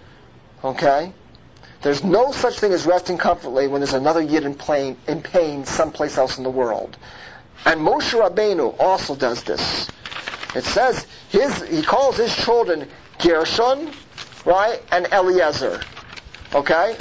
Okay? There's no such thing as resting comfortably when there's another Yid in pain, in pain someplace else in the world. And Moshe Rabbeinu also does this. It says his he calls his children Gershon, right, and Eliezer. Okay?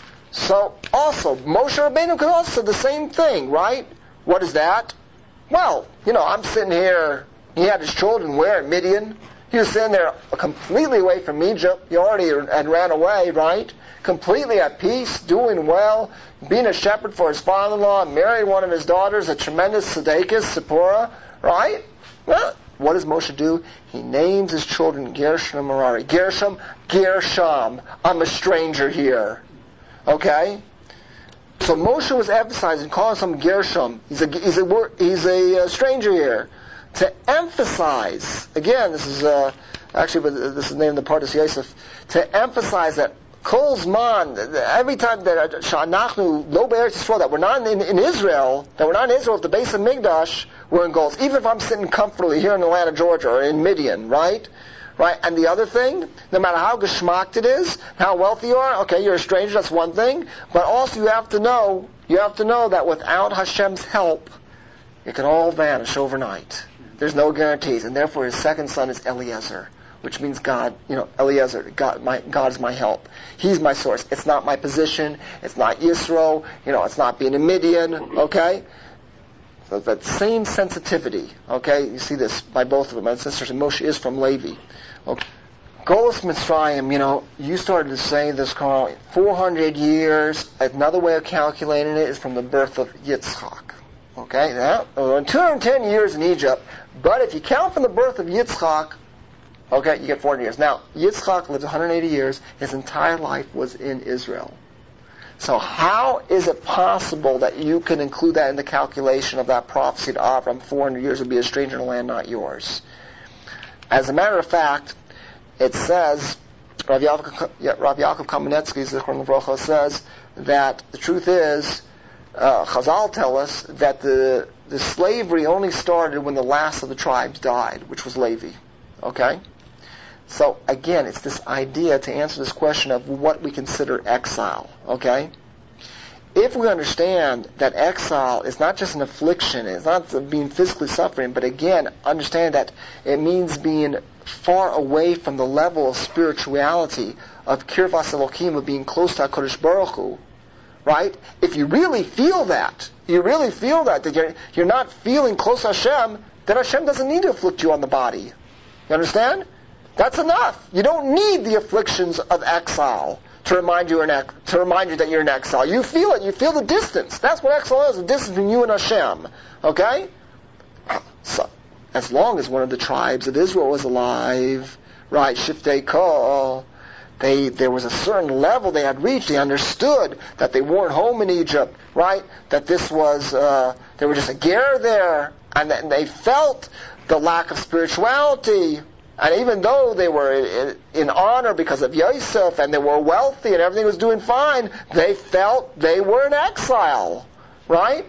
So also, Moshe Rabbeinu could also do the same thing, right? What is that? Well, you know, I'm sitting here. He had his children where? In Midian. He was sitting there completely away from Egypt. He already had ran away, right? Completely at peace, doing well, being a shepherd for his father-in-law, married one of his daughters, a tremendous tzedekah, Zipporah, right? Well, what does Moshe do? He names his children Gershom and Merari. Gershom, Gershom. I'm a stranger here. Okay? So Moshe was emphasizing, calling some Gershom. He's a, he's a, he's a, a stranger here. To emphasize, again, this is uh, actually this is named the Pardes Yosef, to emphasize that Kol Zman, every time that Sha'anachnu Lo Be'eretz Yisrael, that we're not in, in Israel, that we're not in Israel, at the base of Migdash, we're in Golos. Even if I'm sitting comfortably here in Atlanta, Georgia, or in Midian, right? Right? And the other thing, no matter how geschmacked it is, how wealthy you are, okay, you're a stranger, that's one thing, but also you have to know, you have to know that without Hashem's help, it can all vanish overnight. There's no guarantees, and therefore his second son is Eliezer, which means God, you know, Eliezer, God, my, God is my help. He's my source. It's not my position. It's not Yisro. You know, it's not being a Midian, okay? So that same sensitivity, okay? You see this by both of them. My sister Moshe is from Levi. Okay. Golos Mitzrayim, you know, you started to say this, Carl, four hundred years. Another way of calculating it is from the birth of Yitzchak. Okay, now, two hundred ten years in Egypt, but if you count from the birth of Yitzchak, okay, you get four hundred years. Now, Yitzchak lived one hundred eighty years. His entire life was in Israel. So how is it possible that you can include that in the calculation of that prophecy to Avram, four hundred years would be a stranger in a land not yours? As a matter of fact, it says, Rav Yaakov, Rav Yaakov Kamenetsky, Zichron Livrocha, says that the truth is, Uh, Chazal tell us that the the slavery only started when the last of the tribes died, which was Levi. Okay? So, again, it's this idea to answer this question of what we consider exile. Okay? If we understand that exile is not just an affliction, it's not being physically suffering, but again, understand that it means being far away from the level of spirituality, of Kirvas Elokim, of being close to HaKadosh Baruch Hu, right? If you really feel that, you really feel that, that you're, you're not feeling close to Hashem, then Hashem doesn't need to afflict you on the body. You understand? That's enough. You don't need the afflictions of exile to remind you, in ex- to remind you that you're in exile. You feel it. You feel the distance. That's what exile is, the distance between you and Hashem. Okay? So, as long as one of the tribes of Israel was alive, right, Shiftei Kol, They, there was a certain level they had reached. They understood that they weren't home in Egypt, right? That this was, uh, they were just a ger there, and, and they felt the lack of spirituality. And even though they were in, in honor because of Yosef, and they were wealthy, and everything was doing fine, they felt they were in exile, right?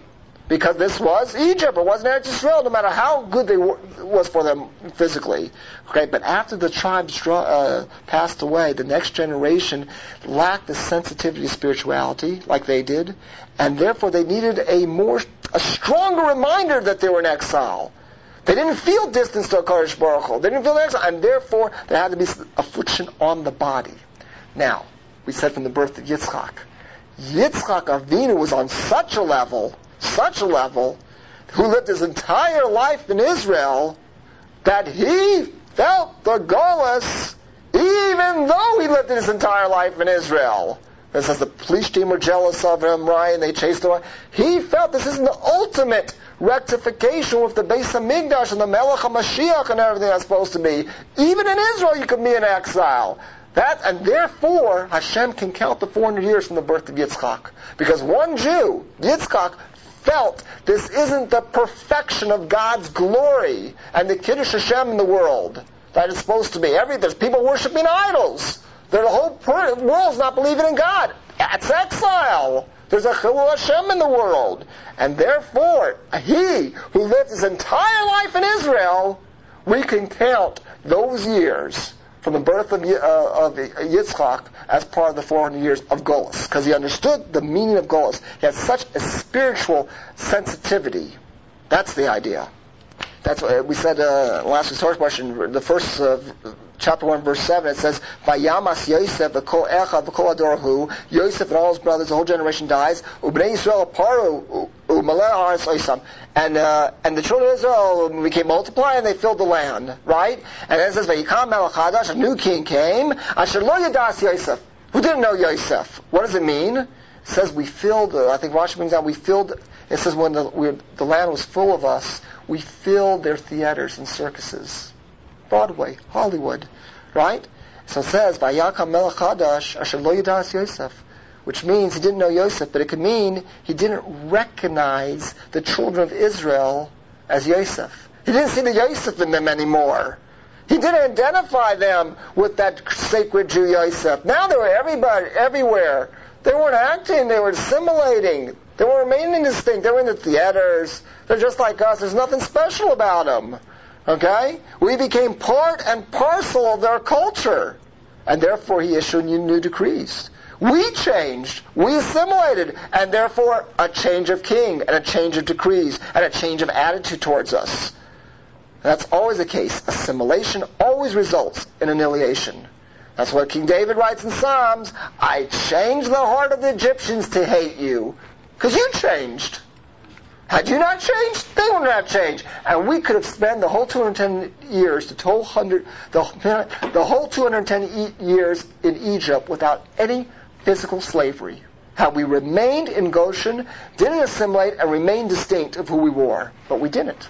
Because this was Egypt. It wasn't Eretz Yisrael, no matter how good they were, it was for them physically. Okay, but after the tribes draw, uh, passed away, the next generation lacked the sensitivity to spirituality like they did, and therefore they needed a more, a stronger reminder that they were in exile. They didn't feel distance to HaKadosh Baruch Hu. They didn't feel exile, and therefore there had to be affliction on the body. Now, we said from the birth of Yitzchak, Yitzchak Avinu was on such a level, such a level, who lived his entire life in Israel, that he felt the Golus, even though he lived his entire life in Israel. It says the Plishtim were jealous of him, right, and they chased him away. He felt this is the ultimate rectification with the Beis HaMikdash and the Melech HaMashiach and everything that's supposed to be. Even in Israel you could be in exile. That, and therefore, Hashem can count the four hundred years from the birth of Yitzchak. Because one Jew, Yitzchak, felt this isn't the perfection of God's glory and the Kiddush Hashem in the world that it's supposed to be. Every, there's people worshiping idols. The whole per- world's not believing in God. That's exile. There's a Chilul Hashem in the world. And therefore, he who lived his entire life in Israel, we can count those years from the birth of, uh, of Yitzchak as part of the four hundred years of Golus, because he understood the meaning of Golus. He had such a spiritual sensitivity. That's the idea. That's what we said uh, last week's Torah question. The first uh, chapter one, verse seven. It says, "Vayamas Yosef v'kol echad v'kol adorhu." Yosef and all his brothers, the whole generation dies. U'bnei Yisrael paru u'malei haaretz oisam. And uh, and the children of Israel became multiplied and they filled the land, right? And then it says, "Vayikam melech chadash." A new king came. Asher lo yadas Yosef. Who didn't know Yosef? What does it mean? It says we filled. Uh, I think Rashi brings out we filled. It says when the we, the land was full of us, we filled their theaters and circuses. Broadway, Hollywood, right? So it says, Vayakam melech chadash asher lo yadas Yosef, which means he didn't know Yosef, but it could mean he didn't recognize the children of Israel as Yosef. He didn't see the Yosef in them anymore. He didn't identify them with that sacred Jew Yosef. Now they were everybody, everywhere. They weren't acting, they were assimilating. They weren't remaining distinct. They were in the theaters. They're just like us. There's nothing special about them. Okay? We became part and parcel of their culture. And therefore he issued new decrees. We changed. We assimilated. And therefore a change of king and a change of decrees and a change of attitude towards us. And that's always the case. Assimilation always results in annihilation. That's what King David writes in Psalms. I changed the heart of the Egyptians to hate you. Because you changed. Had you not changed, they wouldn't have changed. And we could have spent the whole two hundred ten years, the whole, hundred, the, the whole two hundred ten e- years in Egypt without any physical slavery. Had we remained in Goshen, didn't assimilate, and remained distinct of who we were. But we didn't.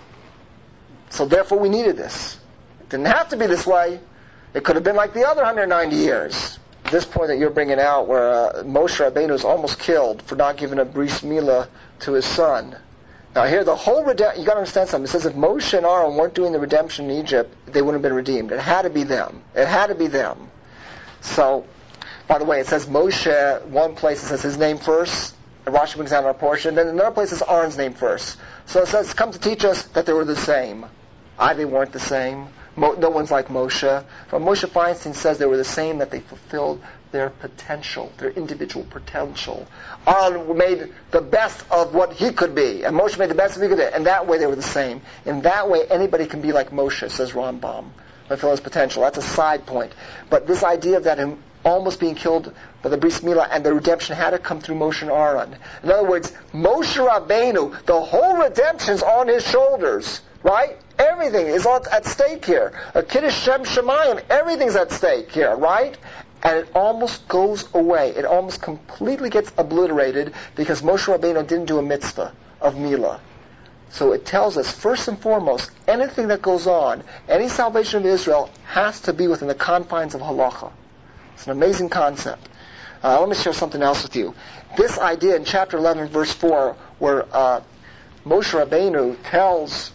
So therefore we needed this. It didn't have to be this way. It could have been like the other one hundred ninety years. This point that you're bringing out, where uh, Moshe Rabbeinu was almost killed for not giving a bris milah to his son. Now here, the whole redemption, you got to understand something. It says if Moshe and Aaron weren't doing the redemption in Egypt, they wouldn't have been redeemed. It had to be them. It had to be them. So, by the way, it says Moshe. One place it says his name first. And Rashi brings out our portion. Then another place it says Aaron's name first. So it says, come to teach us that they were the same. I, they weren't the same. Mo- no one's like Moshe. But Moshe Feinstein says they were the same, that they fulfilled their potential, their individual potential. Aaron made the best of what he could be, and Moshe made the best of what he could do. And that way they were the same. In that way, anybody can be like Moshe, says Rambam. Fulfill his potential. That's a side point. But this idea of that him almost being killed by the bris milah and the redemption had to come through Moshe and Aaron. In other words, Moshe Rabbeinu, the whole redemption's on his shoulders. Right? Everything is at stake here. A Kiddush Shem Shemayim, everything's at stake here, right? And it almost goes away. It almost completely gets obliterated because Moshe Rabbeinu didn't do a mitzvah of milah. So it tells us, first and foremost, anything that goes on, any salvation of Israel has to be within the confines of halacha. It's an amazing concept. Uh, let me share something else with you. This idea in chapter eleven, verse four, where uh, Moshe Rabbeinu tells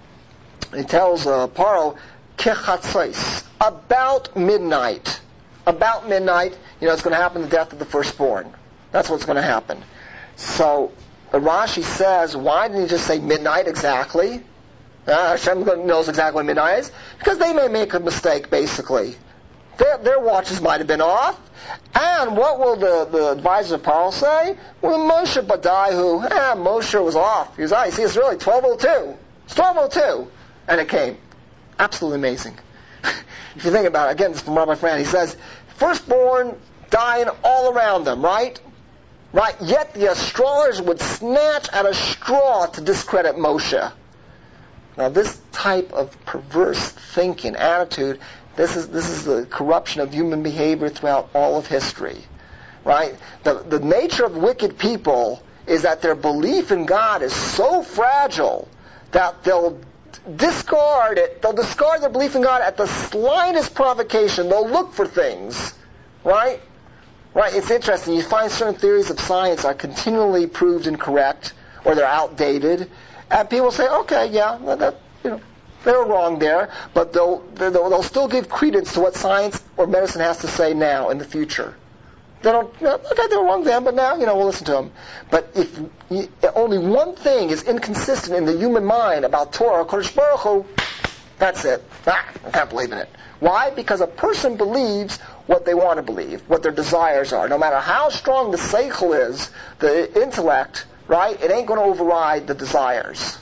He tells uh, Paro, kechatzos, about midnight. About midnight, you know, it's going to happen the death of the firstborn. That's what's going to happen. So, Rashi says, why didn't he just say midnight exactly? Uh, Hashem knows exactly when midnight is. Because they may make a mistake, basically. Their, their watches might have been off. And what will the, the advisor of Paro say? Well, Moshe Badaihu, eh, Moshe was off. He was, ah, you see, it's really twelve oh two. It's twelve oh two. And it came. Absolutely amazing. If you think about it, again, this is from Rabbi Fran. He says, firstborn dying all around them, right? Right? Yet the astrologers would snatch at a straw to discredit Moshe. Now, this type of perverse thinking, attitude, this is this is the corruption of human behavior throughout all of history, right? The the nature of wicked people is that their belief in God is so fragile that they'll discard it. They'll discard their belief in God at the slightest provocation. They'll look for things, right? Right. It's interesting. You find certain theories of science are continually proved incorrect or they're outdated. And people say, okay, yeah, well, that, you know, they were wrong there, but they'll, they'll they'll still give credence to what science or medicine has to say now in the future. They don't, you know, okay, they were wrong then, but now, you know, we'll listen to them. But if you, only one thing is inconsistent in the human mind about Torah, Kodesh Baruch Hu, that's it. Ah, I can't believe in it. Why? Because a person believes what they want to believe, what their desires are. No matter how strong the seichel is, the intellect, right? It ain't going to override the desires,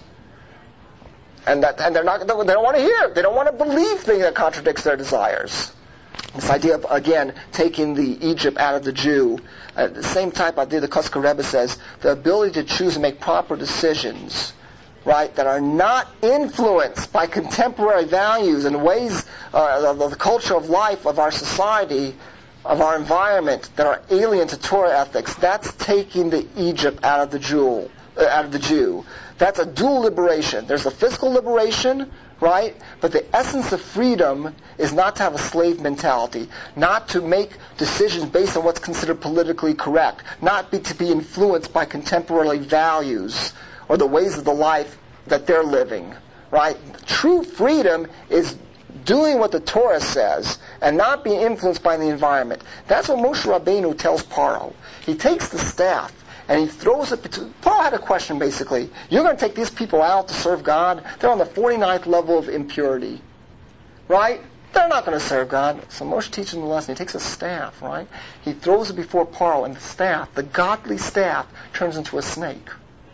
and that, and they're not. They don't want to hear. They don't want to believe things that contradicts their desires. This idea of, again, taking the Egypt out of the Jew, uh, the same type idea the Kosker Rebbe says, the ability to choose and make proper decisions, right? That are not influenced by contemporary values and ways uh, of the culture of life of our society, of our environment, that are alien to Torah ethics. That's taking the Egypt out of the Jew. Uh, out of the Jew. That's a dual liberation. There's the physical liberation, right? But the essence of freedom is not to have a slave mentality, not to make decisions based on what's considered politically correct, not be, to be influenced by contemporary values or the ways of the life that they're living, right? True freedom is doing what the Torah says and not being influenced by the environment. That's what Moshe Rabbeinu tells Paro. He takes the staff and he throws it between... Paro had a question, basically. You're going to take these people out to serve God? They're on the forty-ninth level of impurity, right? They're not going to serve God. So Moshe teaches him the lesson. He takes a staff, right? He throws it before Paro, and the staff, the godly staff, turns into a snake.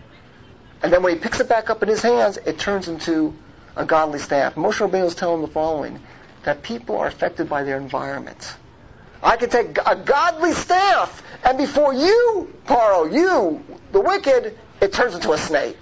And then when he picks it back up in his hands, it turns into a godly staff. Moshe Rabbeinu is telling the following, that people are affected by their environment. I can take a godly staff, and before you, Paro, you, the wicked, it turns into a snake.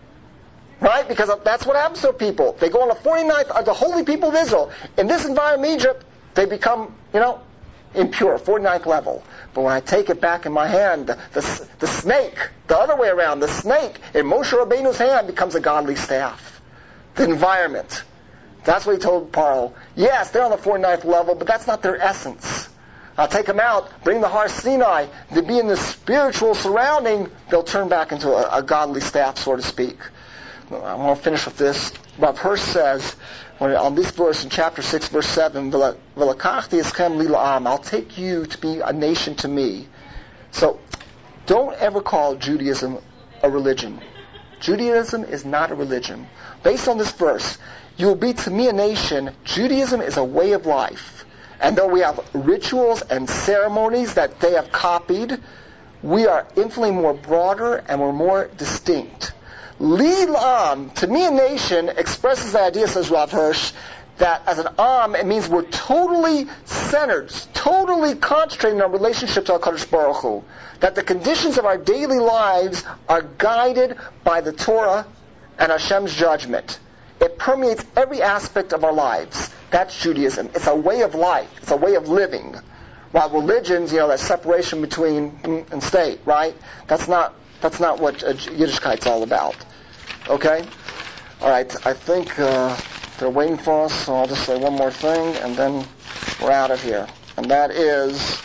Right? Because that's what happens to people. They go on the forty-ninth of the holy people of Israel. In this environment, Egypt, they become, you know, impure, forty-ninth level. But when I take it back in my hand, the, the, the snake, the other way around, the snake in Moshe Rabbeinu's hand becomes a godly staff. The environment. That's what he told Paro. Yes, they're on the forty-ninth level, but that's not their essence. I'll take them out, bring the Har Sinai, to be in the spiritual surrounding, they'll turn back into a, a godly staff, so to speak. I want to finish with this. Rav Hirsch says, when, on this verse in chapter six, verse seven, V'lakachti eschem li la'am, I'll take you to be a nation to me. So, don't ever call Judaism a religion. Judaism is not a religion. Based on this verse, you will be to me a nation. Judaism is a way of life. And though we have rituals and ceremonies that they have copied, we are infinitely more broader and we're more distinct. Li l'am, to me a nation, expresses the idea, says Rav Hirsch, that as an am, it means we're totally centered, totally concentrated in our relationship to HaKadosh Baruch Hu. That the conditions of our daily lives are guided by the Torah and Hashem's judgment. It permeates every aspect of our lives. That's Judaism. It's a way of life. It's a way of living. While religions, you know, that separation between and state, right? That's not that's not what uh, Yiddishkeit's all about. Okay? All right. I think uh, they're waiting for us, so I'll just say one more thing, and then we're out of here. And that is,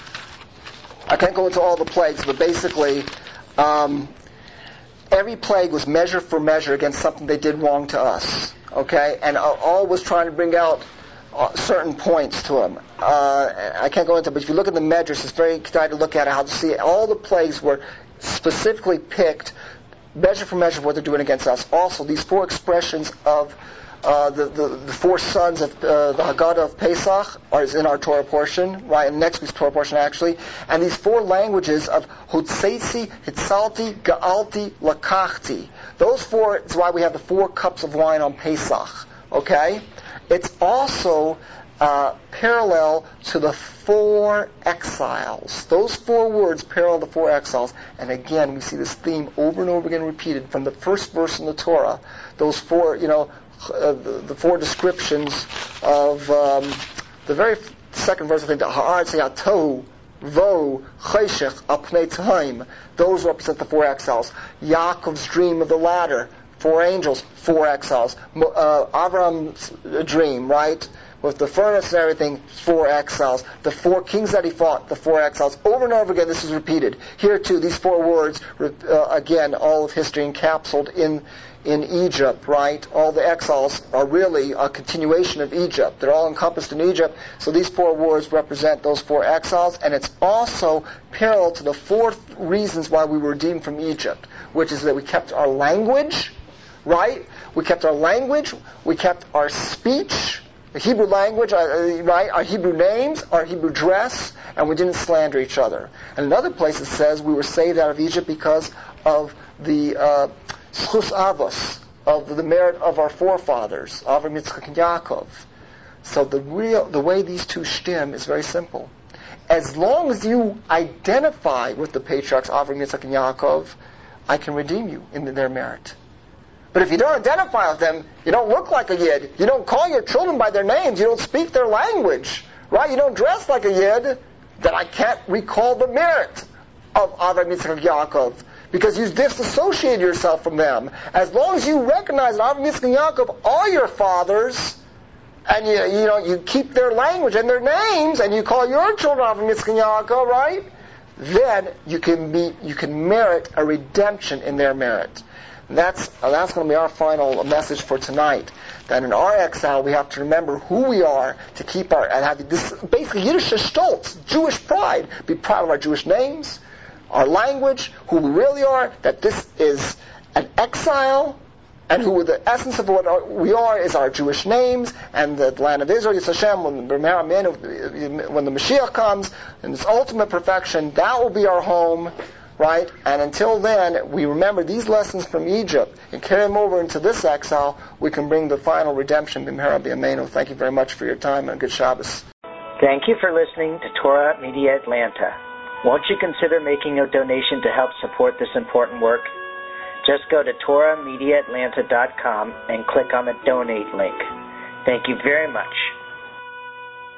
I can't go into all the plagues, but basically, um, every plague was measure for measure against something they did wrong to us. Okay? And all was trying to bring out uh, certain points to them. Uh, I can't go into it, but if you look at the measures, it's very exciting to look at it, how to see it. All the plagues were specifically picked measure for measure of what they're doing against us. Also, these four expressions of uh, the, the the four sons of uh, the Haggadah of Pesach are in our Torah portion, right? In next week's Torah portion, actually. And these four languages of Hotzeitzi, Hitzalti, Ga'alti, Lakachti. Those four is why we have the four cups of wine on Pesach. Okay? It's also uh, parallel to the four exiles. Those four words parallel the four exiles. And again, we see this theme over and over again repeated from the first verse in the Torah. Those four, you know, uh, the, the four descriptions of um, the very second verse, I think, Ha'aretz Yatohu, Vo, Cheshech, Apnei Taim. Those represent the four exiles. Yaakov's dream of the ladder, four angels, four exiles. Uh, Avram's dream, right? With the furnace and everything, four exiles. The four kings that he fought, the four exiles. Over and over again, this is repeated. Here too, these four words, uh, again, all of history encapsulated in in Egypt, right? All the exiles are really a continuation of Egypt. They're all encompassed in Egypt. So these four words represent those four exiles, and it's also parallel to the four reasons why we were redeemed from Egypt, which is that we kept our language, right? We kept our language, we kept our speech, the Hebrew language, uh, right? Our Hebrew names, our Hebrew dress, and we didn't slander each other. And another place it says we were saved out of Egypt because of the uh, Schus Avos, of the merit of our forefathers, Avram, Yitzchak, and Yaakov. So the real, the way these two stem is very simple. As long as you identify with the patriarchs, Avram, Yitzchak, and Yaakov, I can redeem you in their merit. But if you don't identify with them, you don't look like a Yid, you don't call your children by their names, you don't speak their language, right? You don't dress like a Yid, then I can't recall the merit of Avram, Yitzchak, and Yaakov, because you disassociate yourself from them. As long as you recognize that Avram, Yitzchak, and Yaakov are your fathers, and you, you know you keep their language and their names, and you call your children Avram, Yitzchak, and Yaakov, right? Then you can be you can merit a redemption in their merit. And that's uh, that's going to be our final message for tonight. That in our exile we have to remember who we are to keep our and have this basically Yiddish stolz, Jewish pride. Be proud of our Jewish names, our language, who we really are, that this is an exile, and who the essence of what we are is our Jewish names, and the land of Israel, Yisrael Hashem, when the, when the Mashiach comes, in its ultimate perfection, that will be our home, right? And until then, we remember these lessons from Egypt, and carry them over into this exile, we can bring the final redemption, B'mehera B'yameinu. Thank you very much for your time, and good Shabbos. Thank you for listening to Torah Media Atlanta. Won't you consider making a donation to help support this important work? Just go to Torah Media Atlanta dot com and click on the donate link. Thank you very much.